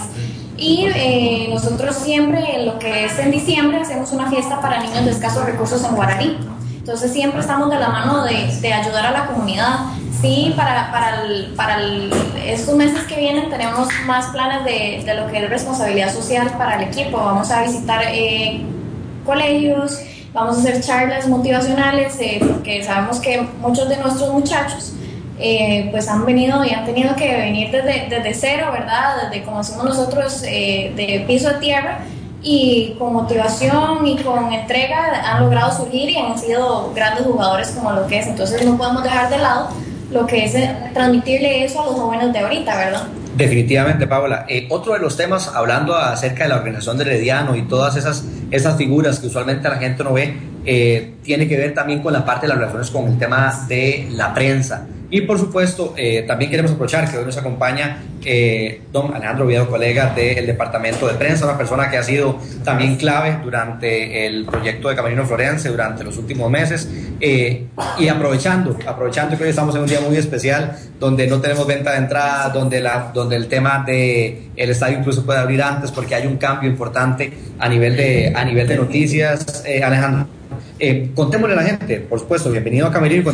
Y nosotros siempre, lo que es en diciembre, hacemos una fiesta para niños de escasos recursos en Guaraní. Entonces siempre estamos de la mano de ayudar a la comunidad. Sí, para estos meses que vienen tenemos más planes de lo que es responsabilidad social para el equipo. Vamos a visitar colegios, vamos a hacer charlas motivacionales, porque sabemos que muchos de nuestros muchachos pues han venido y han tenido que venir desde cero, ¿verdad? Desde, como decimos nosotros, de piso a tierra, y con motivación y con entrega han logrado surgir y han sido grandes jugadores como lo que es. Entonces no podemos dejar de lado lo que es transmitirle eso a los jóvenes de ahorita, ¿verdad? Definitivamente, Paola. Otro de los temas, hablando acerca de la organización de Herediano y todas esas figuras que usualmente la gente no ve, tiene que ver también con la parte de las relaciones con el tema de la prensa. Y por supuesto, también queremos aprovechar que hoy nos acompaña don Alejandro Oviedo, colega del departamento de prensa, una persona que ha sido también clave durante el proyecto de Camerino Florense durante los últimos meses, y aprovechando que hoy estamos en un día muy especial donde no tenemos venta de entrada, donde el tema de el estadio incluso puede abrir antes porque hay un cambio importante a nivel de noticias. Alejandro, contémosle a la gente, por supuesto, bienvenido a Camerino,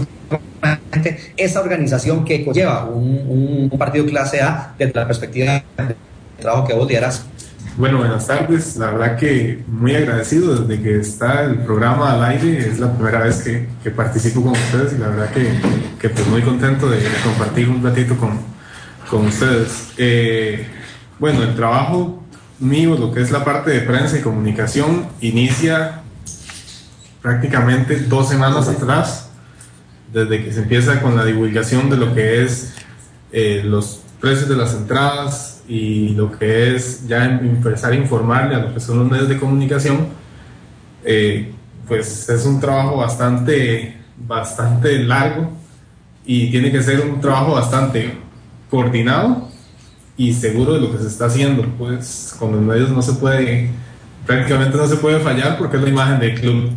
esa organización que conlleva un partido clase A desde la perspectiva del trabajo que vos lideras. Bueno, buenas tardes. La verdad que muy agradecido desde que está el programa al aire. Es la primera vez que participo con ustedes y la verdad que pues muy contento de compartir un ratito con ustedes. Bueno, el trabajo mío, lo que es la parte de prensa y comunicación, inicia prácticamente 2 semanas atrás, desde que se empieza con la divulgación de lo que es los precios de las entradas y lo que es ya empezar a informarle a lo que son los medios de comunicación. Pues es un trabajo bastante largo y tiene que ser un trabajo bastante coordinado y seguro de lo que se está haciendo. Pues con los medios prácticamente no se puede fallar porque es la imagen del club.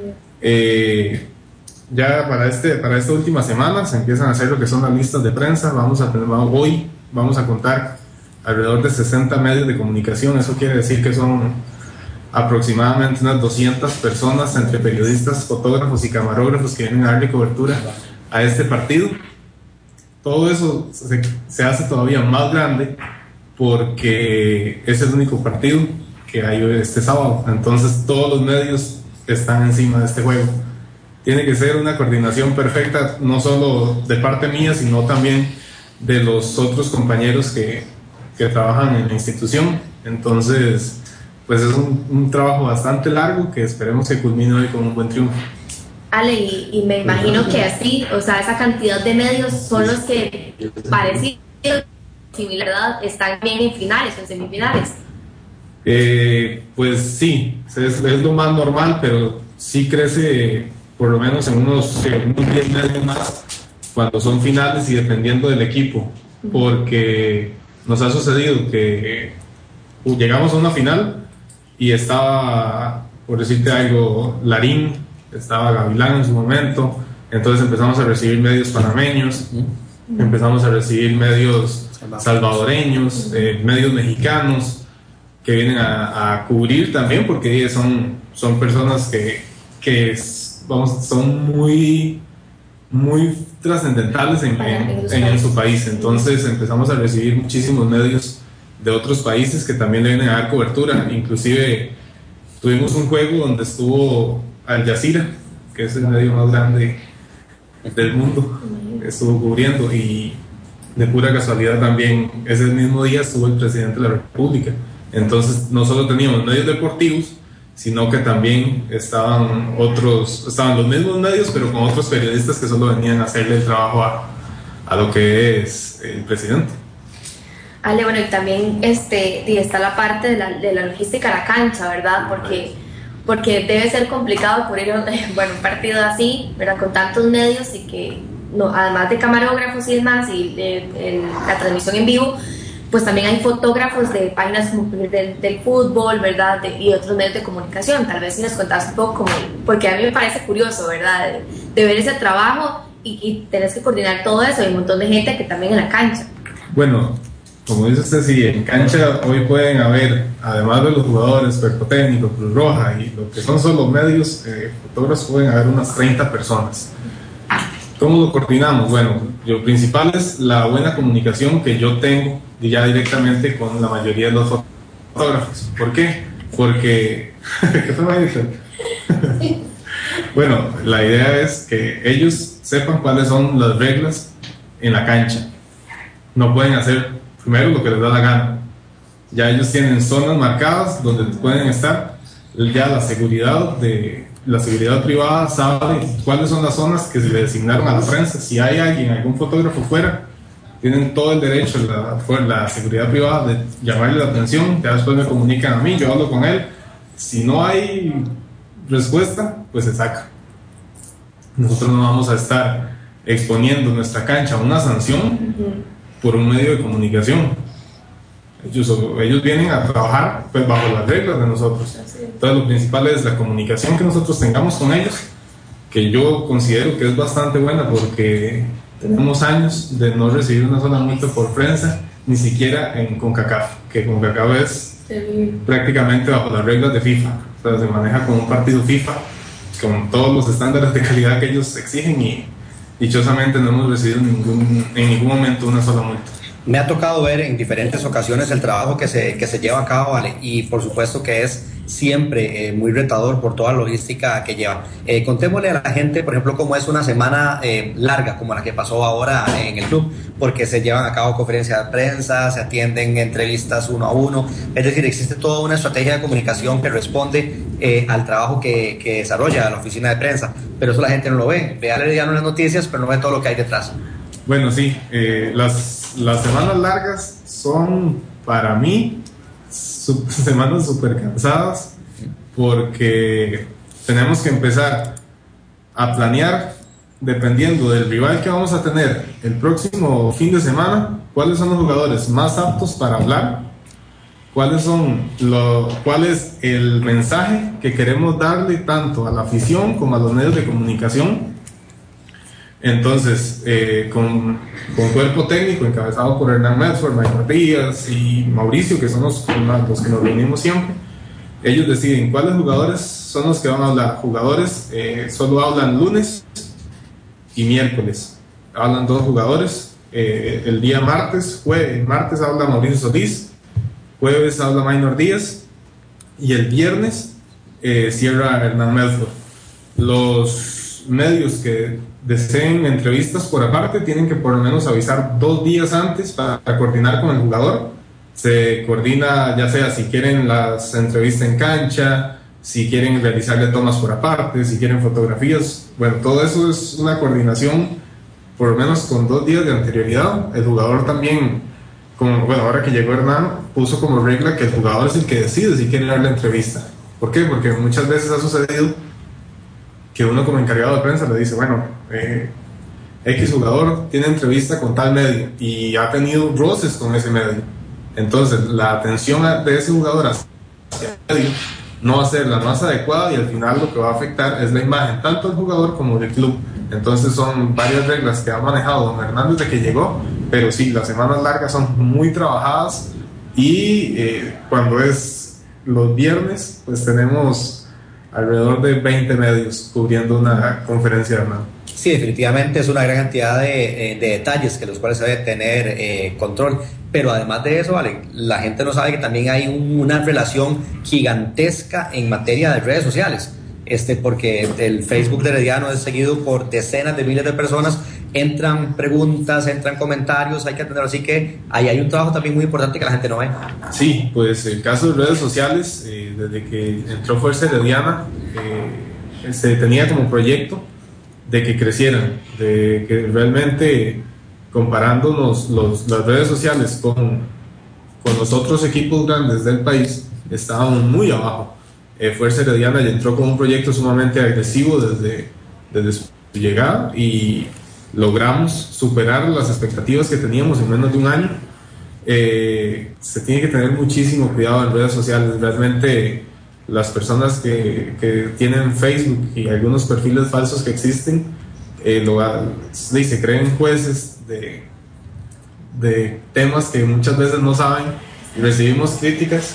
Ya para esta última semana se empiezan a hacer lo que son las listas de prensa. Hoy vamos a contar alrededor de 60 medios de comunicación. Eso quiere decir que son aproximadamente unas 200 personas, entre periodistas, fotógrafos y camarógrafos, que vienen a darle cobertura a este partido. Todo eso se hace todavía más grande porque es el único partido que hay este sábado. Entonces todos los medios están encima de este juego. Tiene que ser una coordinación perfecta, no solo de parte mía, sino también de los otros compañeros que trabajan en la institución. Entonces, pues es un trabajo bastante largo que esperemos que culmine hoy con un buen triunfo. Ale, y me imagino que así, o sea, esa cantidad de medios son los que parecidos, similar, están bien en finales, en semifinales. Pues sí, es lo más normal, pero sí crece por lo menos en unos 10 medios más cuando son finales y dependiendo del equipo, porque nos ha sucedido que llegamos a una final y estaba, por decirte algo, Larín, estaba Gavilán en su momento, entonces empezamos a recibir medios panameños empezamos a recibir medios salvadoreños, medios mexicanos que vienen a cubrir también, porque son personas que son muy trascendentales en su país. Entonces empezamos a recibir muchísimos medios de otros países que también le vienen a dar cobertura. Inclusive tuvimos un juego donde estuvo Al Jazeera, que es el medio más grande del mundo, estuvo cubriendo, y de pura casualidad también ese mismo día estuvo el presidente de la República. Entonces no solo teníamos medios deportivos, sino que también estaban los mismos medios, pero con otros periodistas que solo venían a hacerle el trabajo a lo que es el presidente. Ale, bueno, y también está la parte de la logística a la cancha, ¿verdad? Porque debe ser complicado cubrir un partido así, ¿verdad? Con tantos medios y que, además de camarógrafos y demás, y la transmisión en vivo, pues también hay fotógrafos de páginas del fútbol, ¿verdad? Y otros medios de comunicación. Tal vez si nos contás un poco, porque a mí me parece curioso, ¿verdad? De ver ese trabajo y tenés que coordinar todo eso. Hay un montón de gente que también en la cancha. Bueno, como dice usted, sí, en cancha hoy pueden haber, además de los jugadores, cuerpo técnico, Cruz Roja y lo que son solo medios, fotógrafos, pueden haber unas 30 personas. ¿Cómo lo coordinamos? Bueno, lo principal es la buena comunicación que yo tengo ya directamente con la mayoría de los fotógrafos. ¿Por qué? Porque... ¿Qué fue, Mauricio? Bueno, la idea es que ellos sepan cuáles son las reglas en la cancha. No pueden hacer primero lo que les da la gana. Ya ellos tienen zonas marcadas donde pueden estar. Ya la seguridad privada sabe cuáles son las zonas que se le designaron a la prensa. Si hay algún fotógrafo fuera, tienen todo el derecho, la seguridad privada, de llamarle la atención. Ya después me comunican a mí, yo hablo con él. Si no hay respuesta, pues se saca. Nosotros no vamos a estar exponiendo nuestra cancha a una sanción por un medio de comunicación. Ellos vienen a trabajar pues bajo las reglas de nosotros. Entonces lo principal es la comunicación que nosotros tengamos con ellos, que yo considero que es bastante buena, porque tenemos años de no recibir una sola multa por prensa, ni siquiera en CONCACAF, que CONCACAF es prácticamente bajo las reglas de FIFA. O sea, se maneja como un partido FIFA, con todos los estándares de calidad que ellos exigen, y dichosamente no hemos recibido en ningún momento una sola multa. Me ha tocado ver en diferentes ocasiones el trabajo que se lleva a cabo, ¿vale? Y por supuesto que es siempre muy retador por toda la logística que lleva. Contémosle a la gente, por ejemplo, cómo es una semana larga como la que pasó ahora en el club, porque se llevan a cabo conferencias de prensa, se atienden entrevistas uno a uno, es decir, existe toda una estrategia de comunicación que responde al trabajo que desarrolla la oficina de prensa, pero eso la gente no lo ve. Ve a Herediano en las noticias, pero no ve todo lo que hay detrás. Bueno, sí, las semanas largas son para mí semanas súper cansadas, porque tenemos que empezar a planear, dependiendo del rival que vamos a tener el próximo fin de semana, cuáles son los jugadores más aptos para hablar, cuál es el mensaje que queremos darle tanto a la afición como a los medios de comunicación. Entonces, con cuerpo técnico encabezado por Hernán Medford, Maynor Díaz y Mauricio, que son los que nos reunimos siempre, ellos deciden cuáles jugadores son los que van a hablar. Jugadores solo hablan lunes y miércoles, hablan 2 jugadores. El día martes habla Mauricio Solís, jueves habla Maynor Díaz, y el viernes cierra Hernán Medford. Los medios que deseen entrevistas por aparte tienen que por lo menos avisar 2 días antes para coordinar con el jugador. Se coordina, ya sea si quieren las entrevistas en cancha, si quieren realizarle tomas por aparte, si quieren fotografías. Bueno, todo eso es una coordinación por lo menos con 2 días de anterioridad. El jugador también, ahora que llegó Hernán, puso como regla que el jugador es el que decide si quiere dar la entrevista. ¿Por qué? Porque muchas veces ha sucedido que uno como encargado de prensa le dice, X jugador tiene entrevista con tal medio y ha tenido roces con ese medio. Entonces la atención de ese jugador hacia el medio no va a ser la más adecuada y al final lo que va a afectar es la imagen tanto del jugador como del club. Entonces son varias reglas que ha manejado don Hernán desde que llegó, pero sí, las semanas largas son muy trabajadas y cuando es los viernes pues tenemos alrededor de 20 medios cubriendo una conferencia de Hernán. Sí, definitivamente es una gran cantidad de detalles que los cuales se debe tener control, pero además de eso, vale, la gente no sabe que también hay una relación gigantesca en materia de redes sociales, porque el Facebook de Herediano es seguido por decenas de miles de personas, entran preguntas, entran comentarios, hay que atenderlo, así que ahí hay un trabajo también muy importante que la gente no ve. Sí, pues el caso de redes sociales, desde que entró Fuerza Herediana, se tenía como proyecto de que crecieran, de que realmente comparándonos las redes sociales con los otros equipos grandes del país, estábamos muy abajo. Fuerza Herediana ya entró con un proyecto sumamente agresivo desde su llegada y logramos superar las expectativas que teníamos en menos de un año. Se tiene que tener muchísimo cuidado en redes sociales, realmente las personas que tienen Facebook y algunos perfiles falsos que existen se creen jueces de temas que muchas veces no saben y recibimos críticas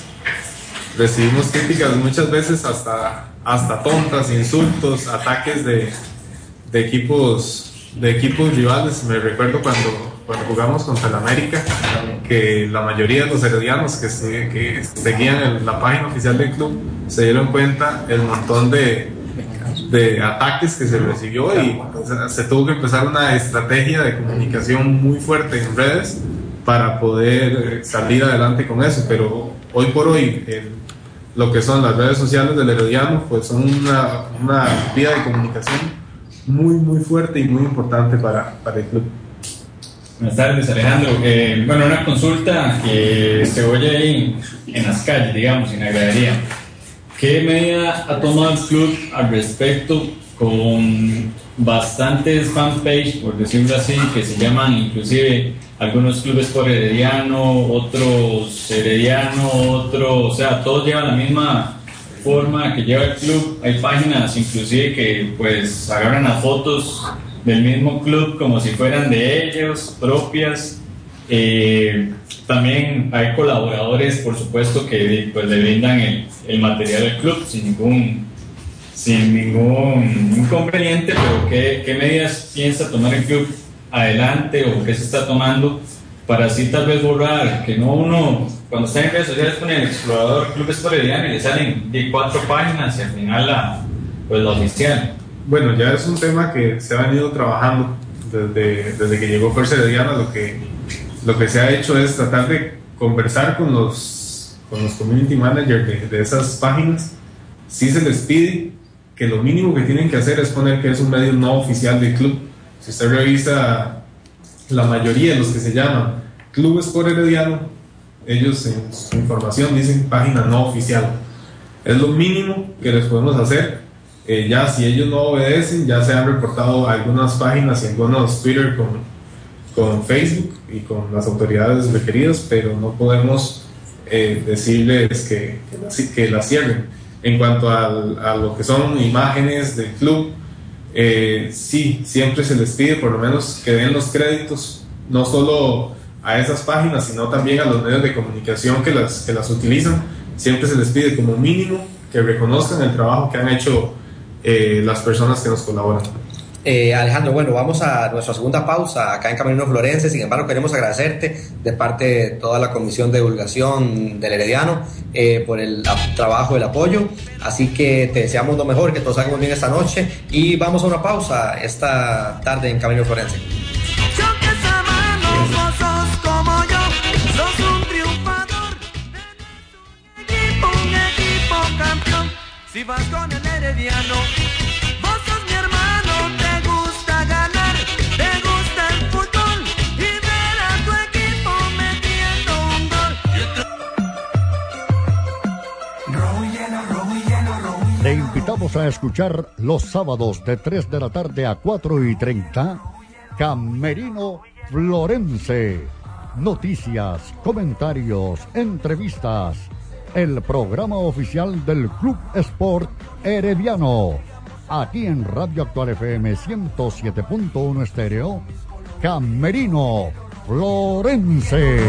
muchas veces hasta tontas, insultos, ataques de equipos rivales. Me recuerdo cuando jugamos contra el América, que la mayoría de los heredianos que seguían la página oficial del club se dieron cuenta el montón de ataques que se recibió y se tuvo que empezar una estrategia de comunicación muy fuerte en redes para poder salir adelante con eso. Pero hoy por hoy lo que son las redes sociales del Herediano pues son una vía de comunicación muy muy fuerte y muy importante para el club. Buenas tardes, Alejandro. Bueno, una consulta que se oye ahí en las calles, digamos, en la gradería. ¿Qué medida ha tomado el club al respecto con bastantes fanpage, por decirlo así, que se llaman inclusive algunos clubes por Herediano, otros Herediano, otros, o sea, todos llevan la misma forma que lleva el club? Hay páginas inclusive que pues agarran las fotos del mismo club como si fueran de ellos, propias. También hay colaboradores, por supuesto, que pues le brindan el material al club sin ningún inconveniente, pero ¿qué medidas piensa tomar el club adelante o qué se está tomando para así tal vez borrar, que no uno cuando está en redes sociales pone el explorador Club Sport Herediano y le salen de 4 páginas y al final la oficial? Bueno, ya es un tema que se ha venido trabajando desde que llegó Fuerza Herediana. Lo que se ha hecho es tratar de conversar con los community managers de esas páginas. Sí se les pide que lo mínimo que tienen que hacer es poner que es un medio no oficial del club. Si usted revisa la mayoría de los que se llaman Club Sport Herediano, ellos en su información dicen página no oficial. Es lo mínimo que les podemos hacer. Ya si ellos no obedecen, ya se han reportado algunas páginas y algunos Twitter con Facebook y con las autoridades requeridas, pero no podemos decirles que la cierren. En cuanto a lo que son imágenes del club, sí, siempre se les pide por lo menos que den los créditos, no solo a esas páginas, sino también a los medios de comunicación que las utilizan. Siempre se les pide como mínimo que reconozcan el trabajo que han hecho las personas que nos colaboran. Alejandro, bueno, vamos a nuestra segunda pausa acá en Camerino Florense. Sin embargo, queremos agradecerte de parte de toda la Comisión de Divulgación del Herediano por el trabajo, el apoyo. Así que te deseamos lo mejor, que todos salgan muy bien esta noche y vamos a una pausa esta tarde en Camerino Florense. Si vas con el Herediano, vos sos mi hermano, te gusta ganar, te gusta el fútbol y ver a tu equipo metiendo un gol. Te invitamos a escuchar los sábados de 3 de la tarde a 4:30, Camerino Florense. Noticias, comentarios, entrevistas, el programa oficial del Club Sport Herediano. Aquí en Radio Actual FM 107.1 estéreo, Camerino Florense.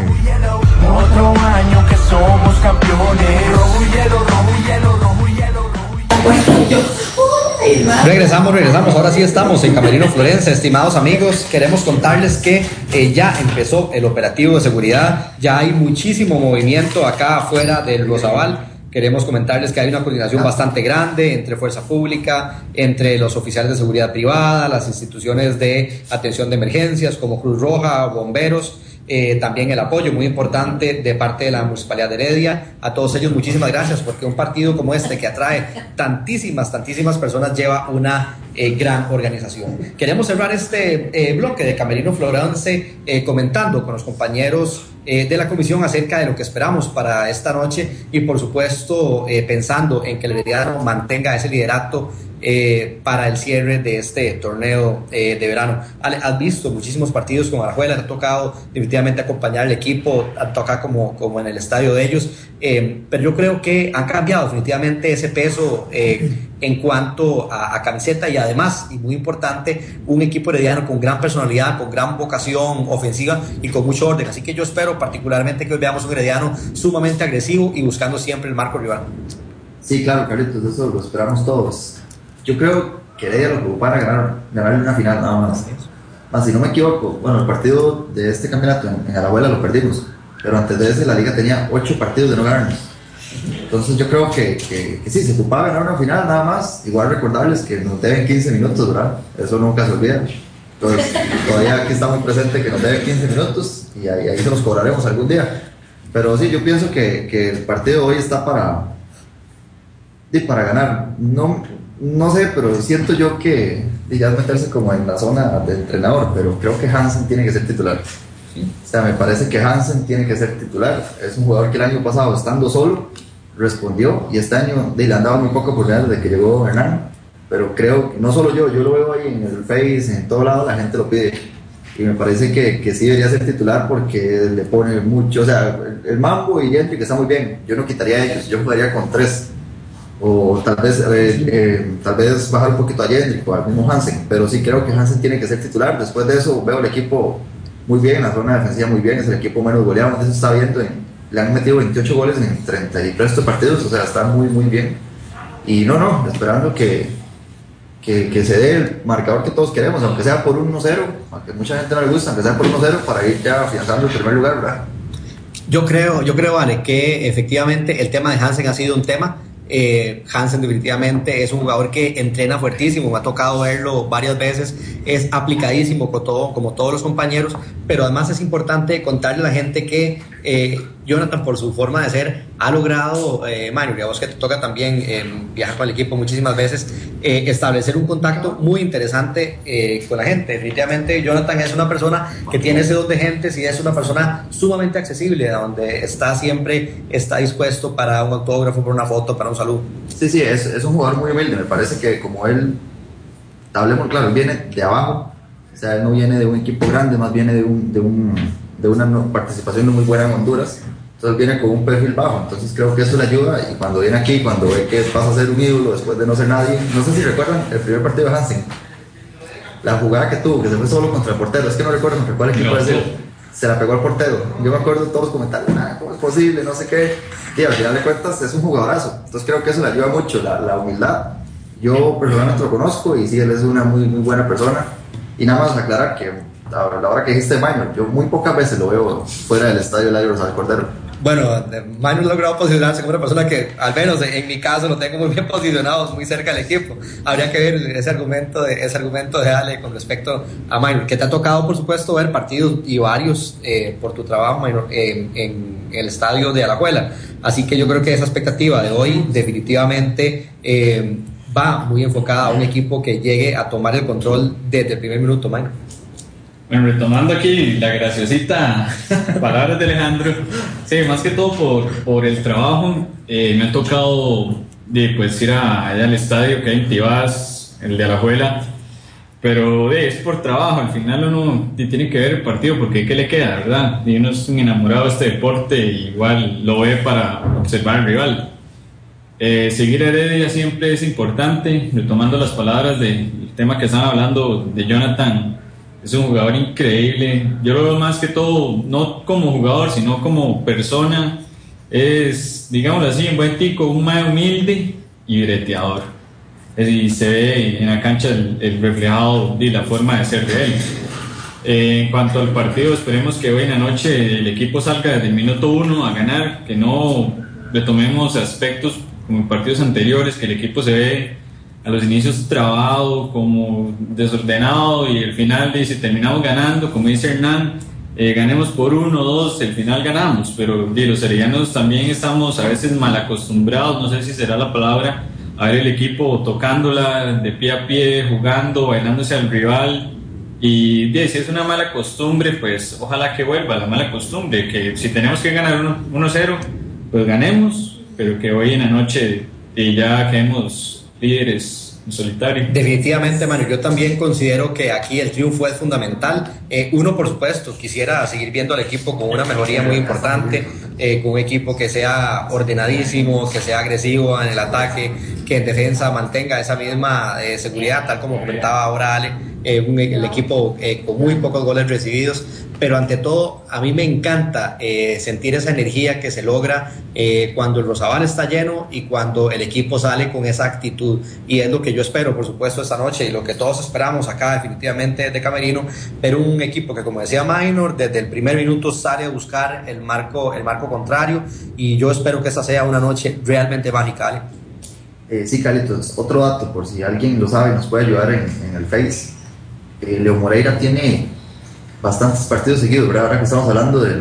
Otro año que somos campeones. Rojo y hielo, rojo y hielo, rojo y hielo, rojo y hielo. Regresamos, ahora sí estamos en Camerino Florense. Estimados amigos, queremos contarles que ya empezó el operativo de seguridad, ya hay muchísimo movimiento acá afuera del Rosabal. Queremos comentarles que hay una coordinación bastante grande entre Fuerza Pública, entre los oficiales de seguridad privada, las instituciones de atención de emergencias como Cruz Roja, bomberos, también el apoyo muy importante de parte de la Municipalidad de Heredia. A todos ellos muchísimas gracias, porque un partido como este que atrae tantísimas personas lleva una gran organización. Queremos cerrar este bloque de Camerino Florense comentando con los compañeros de la comisión acerca de lo que esperamos para esta noche y por supuesto pensando en que el Herediano mantenga ese liderato para el cierre de este torneo de verano. Ale, has visto muchísimos partidos con Alajuela, te ha tocado definitivamente acompañar al equipo, ha tocado como en el estadio de ellos, pero yo creo que han cambiado definitivamente ese peso en cuanto a camiseta, y además, y muy importante, un equipo herediano con gran personalidad, con gran vocación ofensiva y con mucho orden. Así que yo espero particularmente que hoy veamos un Herediano sumamente agresivo y buscando siempre el marco rival. Sí, claro, Carlitos, eso lo esperamos todos. Yo creo que Heredia lo que ocupa era ganar una final nada más. Si no me equivoco, bueno, el partido de este campeonato en Alajuela lo perdimos, pero antes de ese la liga tenía 8 partidos de no ganarnos. Entonces yo creo que sí, se ocupaba ganar una final nada más. Igual recordarles que nos deben 15 minutos, ¿verdad? Eso nunca se olvida. Entonces todavía aquí está muy presente que nos deben 15 minutos y ahí se los cobraremos algún día. Pero sí, yo pienso que el partido hoy está para ganar. No sé, pero siento yo que ya es meterse como en la zona de entrenador, pero creo que Hansen tiene que ser titular. O sea, me parece que Hansen tiene que ser titular. Es un jugador que el año pasado, estando solo, respondió, y este año le han dado muy poca oportunidad desde que llegó Hernán. Pero creo que no solo yo lo veo ahí en el Face, en todo lado la gente lo pide. Y me parece que sí debería ser titular porque le pone mucho. O sea, el Mambo y Gentry que está muy bien, yo no quitaría a ellos, yo jugaría con 3. O tal vez bajar un poquito a Gentry o al mismo Hansen, pero sí creo que Hansen tiene que ser titular. Después de eso veo el equipo muy bien, la zona defensiva muy bien, es el equipo menos goleado, eso está viendo, le han metido 28 goles en 33 partidos, o sea, está muy bien. Y esperando que se dé el marcador que todos queremos, aunque sea por 1-0, aunque mucha gente no le gusta, aunque sea por 1-0, para ir ya afianzando el primer lugar, ¿verdad? Yo creo, Ale, que efectivamente el tema de Hansen ha sido un tema. Hansen definitivamente es un jugador que entrena fuertísimo, me ha tocado verlo varias veces, es aplicadísimo como todos los compañeros, pero además es importante contarle a la gente que Jonathan, por su forma de ser, ha logrado, Mario, y a vos que te toca también viajar con el equipo muchísimas veces, establecer un contacto muy interesante con la gente. Definitivamente Jonathan es una persona que tiene ese don de gentes y es una persona sumamente accesible, donde siempre está dispuesto para un autógrafo, para una foto, para un saludo. Sí, es un jugador muy humilde. Me parece que como él, hablemos claro, él viene de abajo, o sea, él no viene de un equipo grande, más viene de una participación muy buena en Honduras. Entonces viene con un perfil bajo, entonces creo que eso le ayuda, y cuando viene aquí, cuando ve que pasa a ser un ídolo después de no ser nadie, no sé si recuerdan el primer partido de Hansen, la jugada que tuvo, que se fue solo contra el portero, es que no recuerdo contra cuál equipo se la pegó al portero. Yo me acuerdo de todos los comentarios, ¿cómo es posible? No sé qué, y al final de cuentas es un jugadorazo, entonces creo que eso le ayuda mucho, la humildad. Yo personalmente lo conozco y sí, él es una muy buena persona. Y nada más aclarar que a la hora que dijiste Maynor, yo muy pocas veces lo veo fuera del estadio Eladio Rosabal Cordero. Bueno, Maynor ha logrado posicionarse como una persona que, al menos en mi caso, lo tengo muy bien posicionado, muy cerca del equipo. Habría que ver ese argumento de Ale con respecto a Maynor, que te ha tocado, por supuesto, ver partidos y varios por tu trabajo, Maynor, en el estadio de Alajuela. Así que yo creo que esa expectativa de hoy definitivamente va muy enfocada a un equipo que llegue a tomar el control desde el primer minuto, Maynor. Bueno, retomando aquí la graciosita palabras de Alejandro, sí, más que todo por el trabajo, me ha tocado ir allá al estadio que hay en Tibás, el de Alajuela, pero es por trabajo. Al final uno tiene que ver el partido porque ¿qué le queda, verdad? Y uno es un enamorado de este deporte y igual lo ve para observar al rival. Seguir a Heredia siempre es importante. Retomando las palabras del tema que estaban hablando de Jonathan, es un jugador increíble. Yo lo veo más que todo, no como jugador, sino como persona. Es, digámoslo así, un buen tico, un más humilde y breteador. Y se ve en la cancha el reflejado de la forma de ser de él. En cuanto al partido, esperemos que hoy en la noche el equipo salga desde el minuto 1 a ganar, que no retomemos aspectos como en partidos anteriores, que el equipo se ve a los inicios trabado, como desordenado, y al final dice, terminamos ganando, como dice Hernán, ganemos por 1 o 2, al final ganamos, pero los heredianos también estamos a veces mal acostumbrados, no sé si será la palabra, a ver el equipo tocándola de pie a pie, jugando, bailándose al rival, y si es una mala costumbre, pues ojalá que vuelva la mala costumbre, que si tenemos que ganar 1-0, pues ganemos, pero que hoy en la noche ya quedemos líderes en solitario. Definitivamente, Manu, yo también considero que aquí el triunfo es fundamental. Uno, por supuesto, quisiera seguir viendo al equipo con una mejoría muy importante, con un equipo que sea ordenadísimo, que sea agresivo en el ataque, que en defensa mantenga esa misma seguridad, tal como comentaba ahora Ale, el equipo con muy pocos goles recibidos. Pero ante todo, a mí me encanta sentir esa energía que se logra cuando el Rosabal está lleno y cuando el equipo sale con esa actitud. Y es lo que yo espero, por supuesto, esta noche y lo que todos esperamos acá definitivamente de Camerino, pero un equipo que, como decía Minor, desde el primer minuto sale a buscar el marco contrario, y yo espero que esta sea una noche realmente mágica, Ale. Sí, Carlitos, otro dato, por si alguien lo sabe, nos puede ayudar en el Face. Leo Moreira tiene bastantes partidos seguidos, ¿verdad? Ahora que estamos hablando de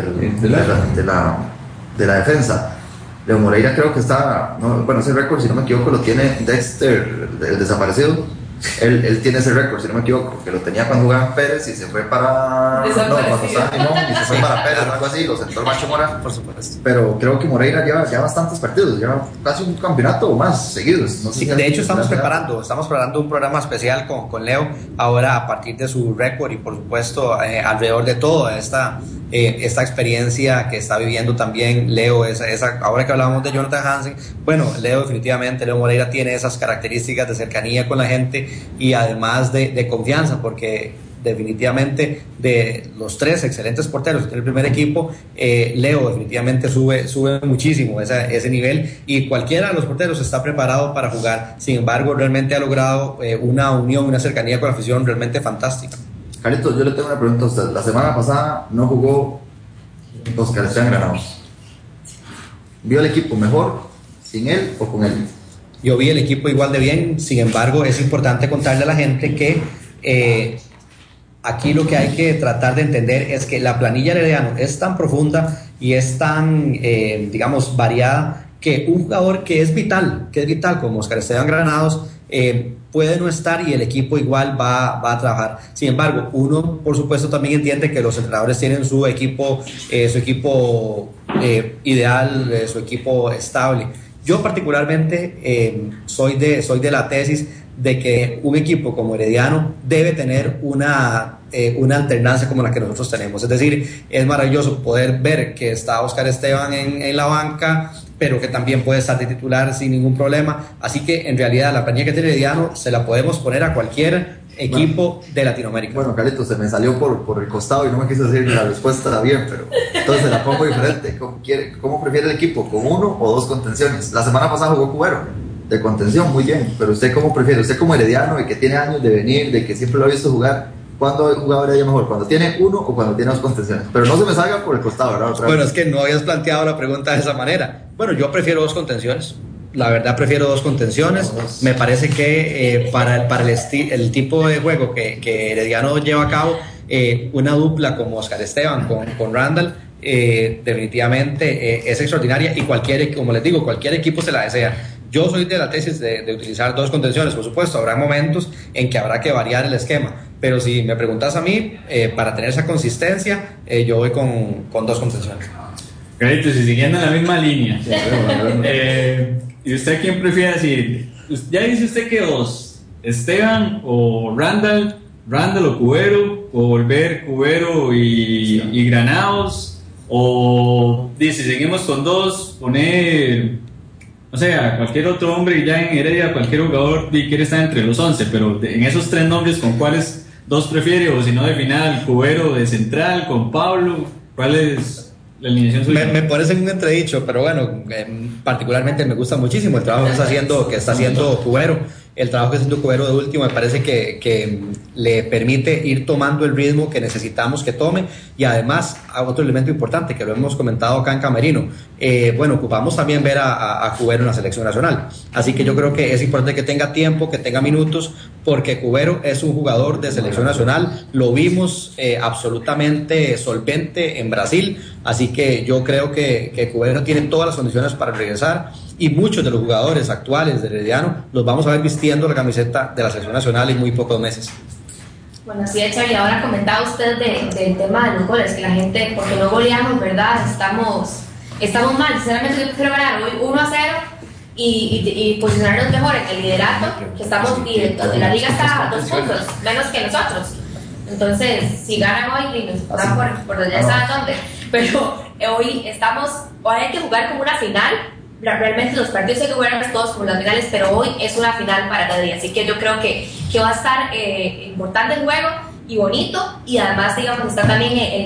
la defensa. Leo Moreira creo que está, ese récord, si no me equivoco, lo tiene Dexter, el desaparecido. Él tiene ese récord, si no me equivoco, que lo tenía cuando jugaba en Pérez y se fue para... cuando estaba en Limón y se fue para Pérez, algo así, lo sentó el Macho Mora. Por supuesto. Pero creo que Moreira lleva bastantes partidos, lleva casi un campeonato o más seguidos. No sé de hecho, estamos preparando un programa especial con Leo, ahora a partir de su récord y por supuesto alrededor de toda esta experiencia que está viviendo también Leo, ahora que hablábamos de Jonathan Hansen, bueno, Leo Moreira tiene esas características de cercanía con la gente y además de confianza, porque definitivamente de los 3 excelentes porteros del primer equipo, Leo definitivamente sube muchísimo ese nivel, y cualquiera de los porteros está preparado para jugar. Sin embargo, realmente ha logrado una unión, una cercanía con la afición realmente fantástica. Carlitos, yo le tengo una pregunta a usted. La semana pasada no jugó Oscar Esteban Granados. ¿Vio el equipo mejor sin él o con él? Yo vi el equipo igual de bien. Sin embargo, es importante contarle a la gente que aquí lo que hay que tratar de entender es que la planilla herediana es tan profunda y es tan, variada, que un jugador que es vital como Oscar Esteban Granados, puede no estar y el equipo igual va a trabajar. Sin embargo, uno por supuesto también entiende que los entrenadores tienen su equipo ideal, su equipo estable. Yo particularmente soy de la tesis de que un equipo como Herediano debe tener una alternancia como la que nosotros tenemos. Es decir, es maravilloso poder ver que está Oscar Esteban en la banca, pero que también puede estar de titular sin ningún problema. Así que en realidad la planilla que tiene Herediano se la podemos poner a cualquier equipo de Latinoamérica. Bueno, Carlitos, se me salió por el costado y no me quiso decir la respuesta bien, pero entonces la pongo diferente. ¿Cómo prefiere el equipo? ¿Con 1 o 2 contenciones? La semana pasada jugó Cubero de contención, muy bien, pero ¿usted cómo prefiere? Usted como herediano y que tiene años de venir, de que siempre lo ha visto jugar, ¿cuándo ha jugado Heredia mejor? ¿Cuando tiene 1 o cuando tiene 2 contenciones? Pero no se me salga por el costado, ¿verdad? Bueno, es que no habías planteado la pregunta de esa manera. Bueno, yo prefiero 2 contenciones. La verdad prefiero 2 contenciones. Me parece que para el tipo de juego que Herediano lleva a cabo, una dupla como Oscar Esteban con Randall, definitivamente es extraordinaria, y como les digo, cualquier equipo se la desea. Yo soy de la tesis de utilizar 2 contenciones. Por supuesto, habrá momentos en que habrá que variar el esquema, pero si me preguntas a mí, para tener esa consistencia, yo voy con 2 contenciones. Carlitos, y siguiendo en la misma línea, ¿y usted quién prefiere decir? Ya dice usted que 2, Esteban o Randall o Cubero, o volver Cubero y Granados, o si seguimos con dos, poner, o sea, cualquier otro hombre, y ya en Heredia cualquier jugador quiere estar entre los 11, pero en esos 3 nombres, ¿con cuáles dos prefiere? O si no, de final, Cubero de central, con Pablo, ¿cuál es la alineación suya? Me parece un entredicho, pero bueno, particularmente me gusta muchísimo el trabajo que está haciendo Cubero. El trabajo que está haciendo Cubero de último me parece que le permite ir tomando el ritmo que necesitamos que tome, y además otro elemento importante que lo hemos comentado acá en Camerino, bueno, ocupamos también ver a Cubero en la selección nacional, así que yo creo que es importante que tenga tiempo, que tenga minutos, porque Cubero es un jugador de selección nacional, lo vimos absolutamente solvente en Brasil, así que yo creo que Cubero tiene todas las condiciones para regresar, y muchos de los jugadores actuales del Herediano los vamos a ver vistiendo la camiseta de la selección nacional en muy pocos meses. Bueno, sí, hecho, y ahora comentaba usted del tema de los goles, que la gente, porque no goleamos, ¿verdad? Estamos mal. Sinceramente, yo prefiero ganar hoy 1-0 y posicionarnos mejor en el liderato, que estamos, y la liga está a 2 puntos, menos que nosotros. Entonces, si ganan hoy, nos están por ya saben dónde. Pero hoy hay que jugar como una final. Realmente los partidos hay que jugar todos como las finales, pero hoy es una final para Heredia, así que yo creo que va a estar importante el juego y bonito, y además, digamos, está también en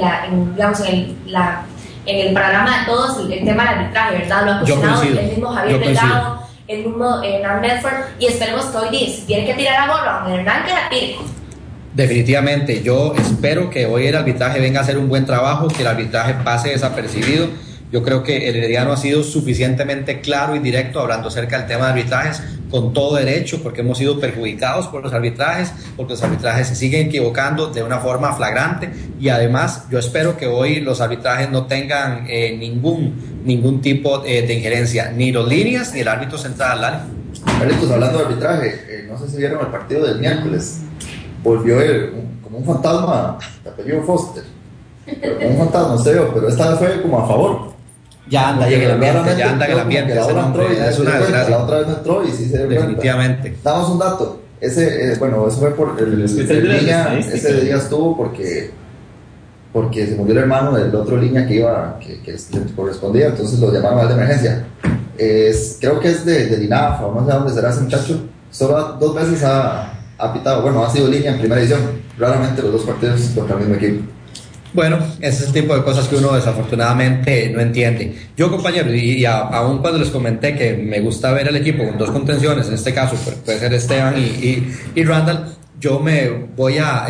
el programa de todos el tema del arbitraje, ¿verdad? Lo ha cuestionado el mismo Javier Delgado, el mismo Hernán Medford, y esperemos que hoy si tiene que tirar a gorra a Hernán, que la tire. Definitivamente, yo espero que hoy el arbitraje venga a hacer un buen trabajo, que el arbitraje pase desapercibido. Yo creo que el Herediano ha sido suficientemente claro y directo hablando acerca del tema de arbitrajes, con todo derecho, porque hemos sido perjudicados por los arbitrajes, porque los arbitrajes se siguen equivocando de una forma flagrante, y además yo espero que hoy los arbitrajes no tengan ningún tipo de injerencia, ni los líneas ni el árbitro central. Carlitos, hablando de arbitraje, no sé si vieron el partido del miércoles, volvió como un fantasma, de apellido Foster, como un fantasma, no sé yo, pero esta vez fue como a favor. Ya anda en el ambiente, ese nombre, es una desgracia. La otra vez no entró y sí se dio definitivamente. Damos un dato, eso fue por el línea, ese día estuvo porque se murió el hermano del otro línea que le correspondía, entonces lo llamaron a de emergencia. Creo que es de Linafa, no sé dónde será ese muchacho, solo 2 veces ha pitado, bueno, ha sido línea en primera división, raramente los 2 partidos contra el mismo equipo. Bueno, ese es el tipo de cosas que uno desafortunadamente no entiende. Yo, compañero, y aún cuando les comenté que me gusta ver al equipo con 2 contenciones, en este caso puede ser Esteban y Randall, yo me voy a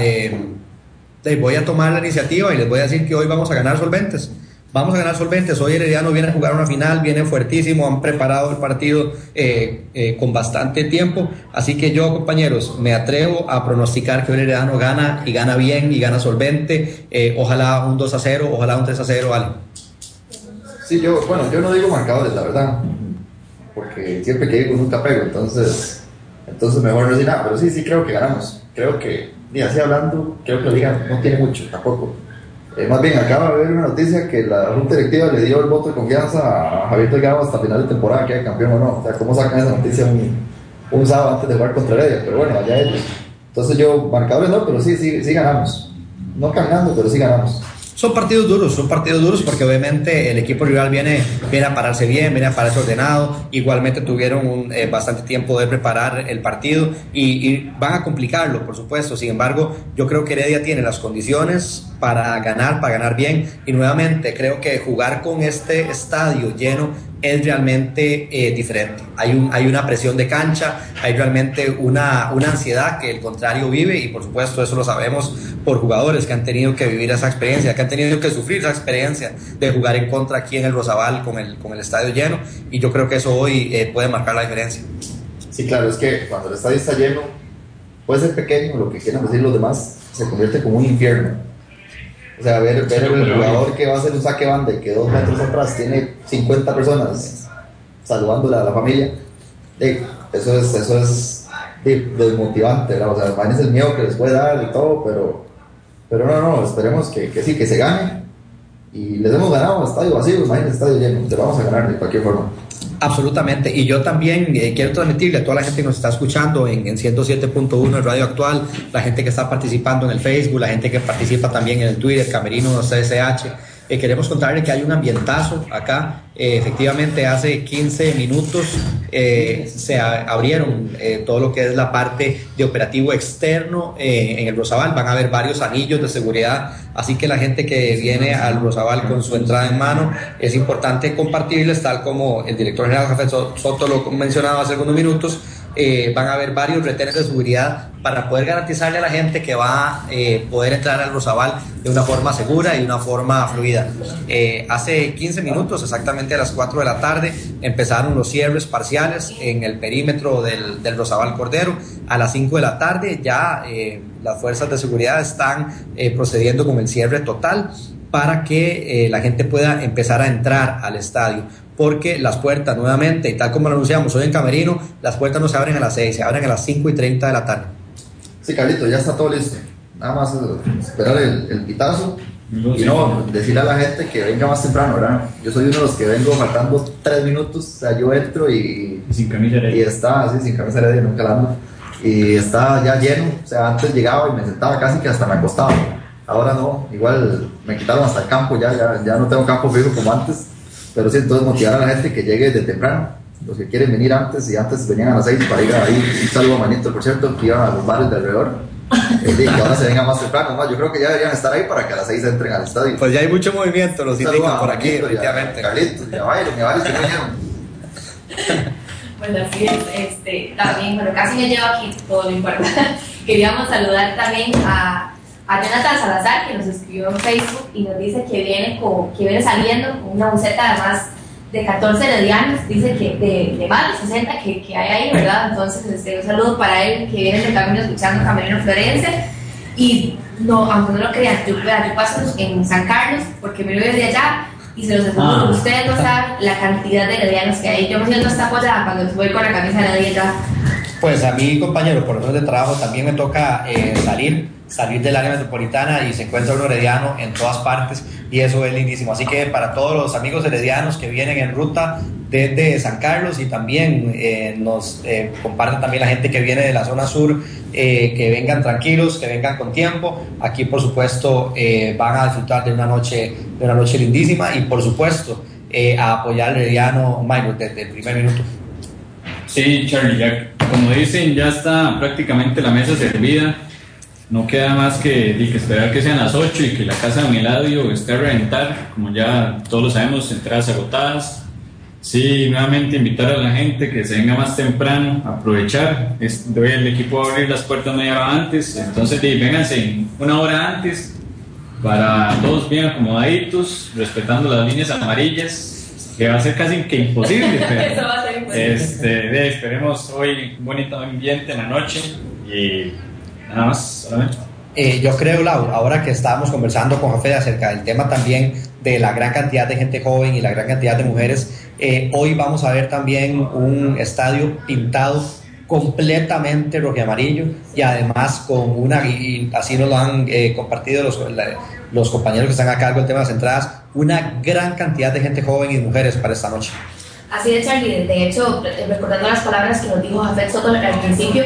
tomar la iniciativa y les voy a decir que hoy vamos a ganar solventes. Vamos a ganar solventes. Hoy Herediano viene a jugar una final, viene fuertísimo, han preparado el partido con bastante tiempo. Así que yo, compañeros, me atrevo a pronosticar que hoy Herediano gana, y gana bien, y gana solvente. Ojalá un 2-0, ojalá un 3-0, Ale. Sí, yo no digo marcadores, la verdad, porque siempre que digo nunca pego, entonces mejor no decir nada, pero sí creo que ganamos. Creo que, y así hablando, creo que la liga no tiene mucho tampoco. Más bien, acaba de ver una noticia que la Junta Directiva le dio el voto de confianza a Javier Delgado hasta final de temporada, que es campeón o no. O sea, ¿cómo sacan esa noticia un sábado antes de jugar contra Heredia? Pero bueno, allá ellos. Entonces yo, marcadores no, pero sí ganamos. No caminando, pero sí ganamos. Son partidos duros porque obviamente el equipo rival viene a pararse bien, viene a pararse ordenado. Igualmente tuvieron bastante tiempo de preparar el partido y van a complicarlo, por supuesto. Sin embargo, yo creo que Heredia tiene las condiciones para ganar bien, y nuevamente creo que jugar con este estadio lleno es realmente diferente. Hay una presión de cancha, hay realmente una ansiedad que el contrario vive, y por supuesto eso lo sabemos por jugadores que han tenido que vivir esa experiencia, que han tenido que sufrir esa experiencia de jugar en contra aquí en el Rosabal con el estadio lleno, y yo creo que eso hoy puede marcar la diferencia. Sí, claro, es que cuando el estadio está lleno, puede ser pequeño, lo que quieran decir los demás, se convierte como un infierno. O sea, ver el jugador que va a hacer un saque banda y que 2 metros atrás tiene 50 personas saludándole a la familia, eso es desmotivante, ¿verdad? O sea, imagínense el miedo que les puede dar y todo, pero no, esperemos que sí, que se gane, y les hemos ganado un estadio vacío, imagínense el estadio lleno, te vamos a ganar de cualquier forma. Absolutamente, y yo también quiero transmitirle a toda la gente que nos está escuchando en 107.1 Radio Actual, la gente que está participando en el Facebook, la gente que participa también en el Twitter, Camerino CSH. Queremos contarle que hay un ambientazo acá. Efectivamente, hace 15 minutos se abrieron todo lo que es la parte de operativo externo en el Rosabal. Van a haber varios anillos de seguridad, así que la gente que viene al Rosabal con su entrada en mano, es importante compartirles, tal como el director general Jafet Soto lo mencionaba hace algunos minutos. Van a haber varios retenes de seguridad para poder garantizarle a la gente que va a poder entrar al Rosabal de una forma segura y de una forma fluida. Hace 15 minutos, exactamente a las 4 de la tarde, empezaron los cierres parciales en el perímetro del Rosabal Cordero. A las 5 de la tarde ya las fuerzas de seguridad están procediendo con el cierre total para que la gente pueda empezar a entrar al estadio, porque las puertas nuevamente, y tal como lo anunciamos hoy en Camerino, las puertas no se abren a las 6, se abren a las 5:30 de la tarde. Sí, Carlito, ya está todo listo, nada más esperar el pitazo y no, decirle a la gente que venga más temprano, ¿verdad? Yo soy uno de los que vengo faltando 3 minutos, o sea, yo entro y sin camisa heredia. Y está así, sin camisa heredia, nunca la ando, y está ya lleno, o sea, antes llegaba y me sentaba casi que hasta me acostaba, ahora no, igual me quitaron hasta el campo, ya no tengo campo fijo como antes. Pero sí, entonces motivar a la gente que llegue de temprano, los que quieren venir antes, y antes venían a las 6 para ir ahí. Un saludo a Manito, por cierto, que iban a los bares de alrededor, que ahora se vengan más temprano, ¿no? Yo creo que ya deberían estar ahí para que a las 6 entren al estadio. Pues ya hay mucho movimiento, los indican por aquí, efectivamente. Carlitos, ya varios que vinieron. Bueno, así es, también, bueno, casi me llevo aquí todo lo importante. Queríamos saludar también a Jonathan Salazar, que nos escribió en Facebook y nos dice que viene saliendo con una buceta de más de 14 heredianos, dice que de más de 60 que hay ahí, ¿verdad? Entonces un saludo para él, que viene de camino escuchando Camerino Florense. Y no, aunque no lo crean, yo paso en San Carlos porque me voy de allá y se los aseguro, ustedes no saben la cantidad de heredianos que hay. Yo me siento hasta apoyada cuando voy con la camisa de la ya. Pues a mí, compañero, por razones de trabajo también me toca salir del área metropolitana y se encuentra un herediano en todas partes y eso es lindísimo. Así que para todos los amigos heredianos que vienen en ruta desde San Carlos y también nos comparten también la gente que viene de la zona sur, que vengan tranquilos, que vengan con tiempo. Aquí por supuesto van a disfrutar de una noche lindísima y por supuesto a apoyar al herediano Michael desde el primer minuto. Sí, Charlie, ya, como dicen, ya está prácticamente la mesa servida. No queda más que esperar que sean las 8 y que la casa de Don Eladio esté a reventar, como ya todos lo sabemos, entradas agotadas. Sí, nuevamente invitar a la gente que se venga más temprano, aprovechar. El equipo va a abrir las puertas media hora antes, entonces vénganse una hora antes para todos bien acomodaditos, respetando las líneas amarillas, que va a ser casi que imposible. Pero, eso va a ser imposible. Esperemos hoy un bonito ambiente en la noche y nada más, solamente. Yo creo, Lau, ahora que estábamos conversando con Jafet acerca del tema también de la gran cantidad de gente joven y la gran cantidad de mujeres, hoy vamos a ver también un estadio pintado completamente rojo y amarillo y además con y así nos lo han compartido los compañeros que están a cargo del tema de las entradas, una gran cantidad de gente joven y mujeres para esta noche. Así es, Charlie. De hecho, recordando las palabras que nos dijo Jafet Soto al principio,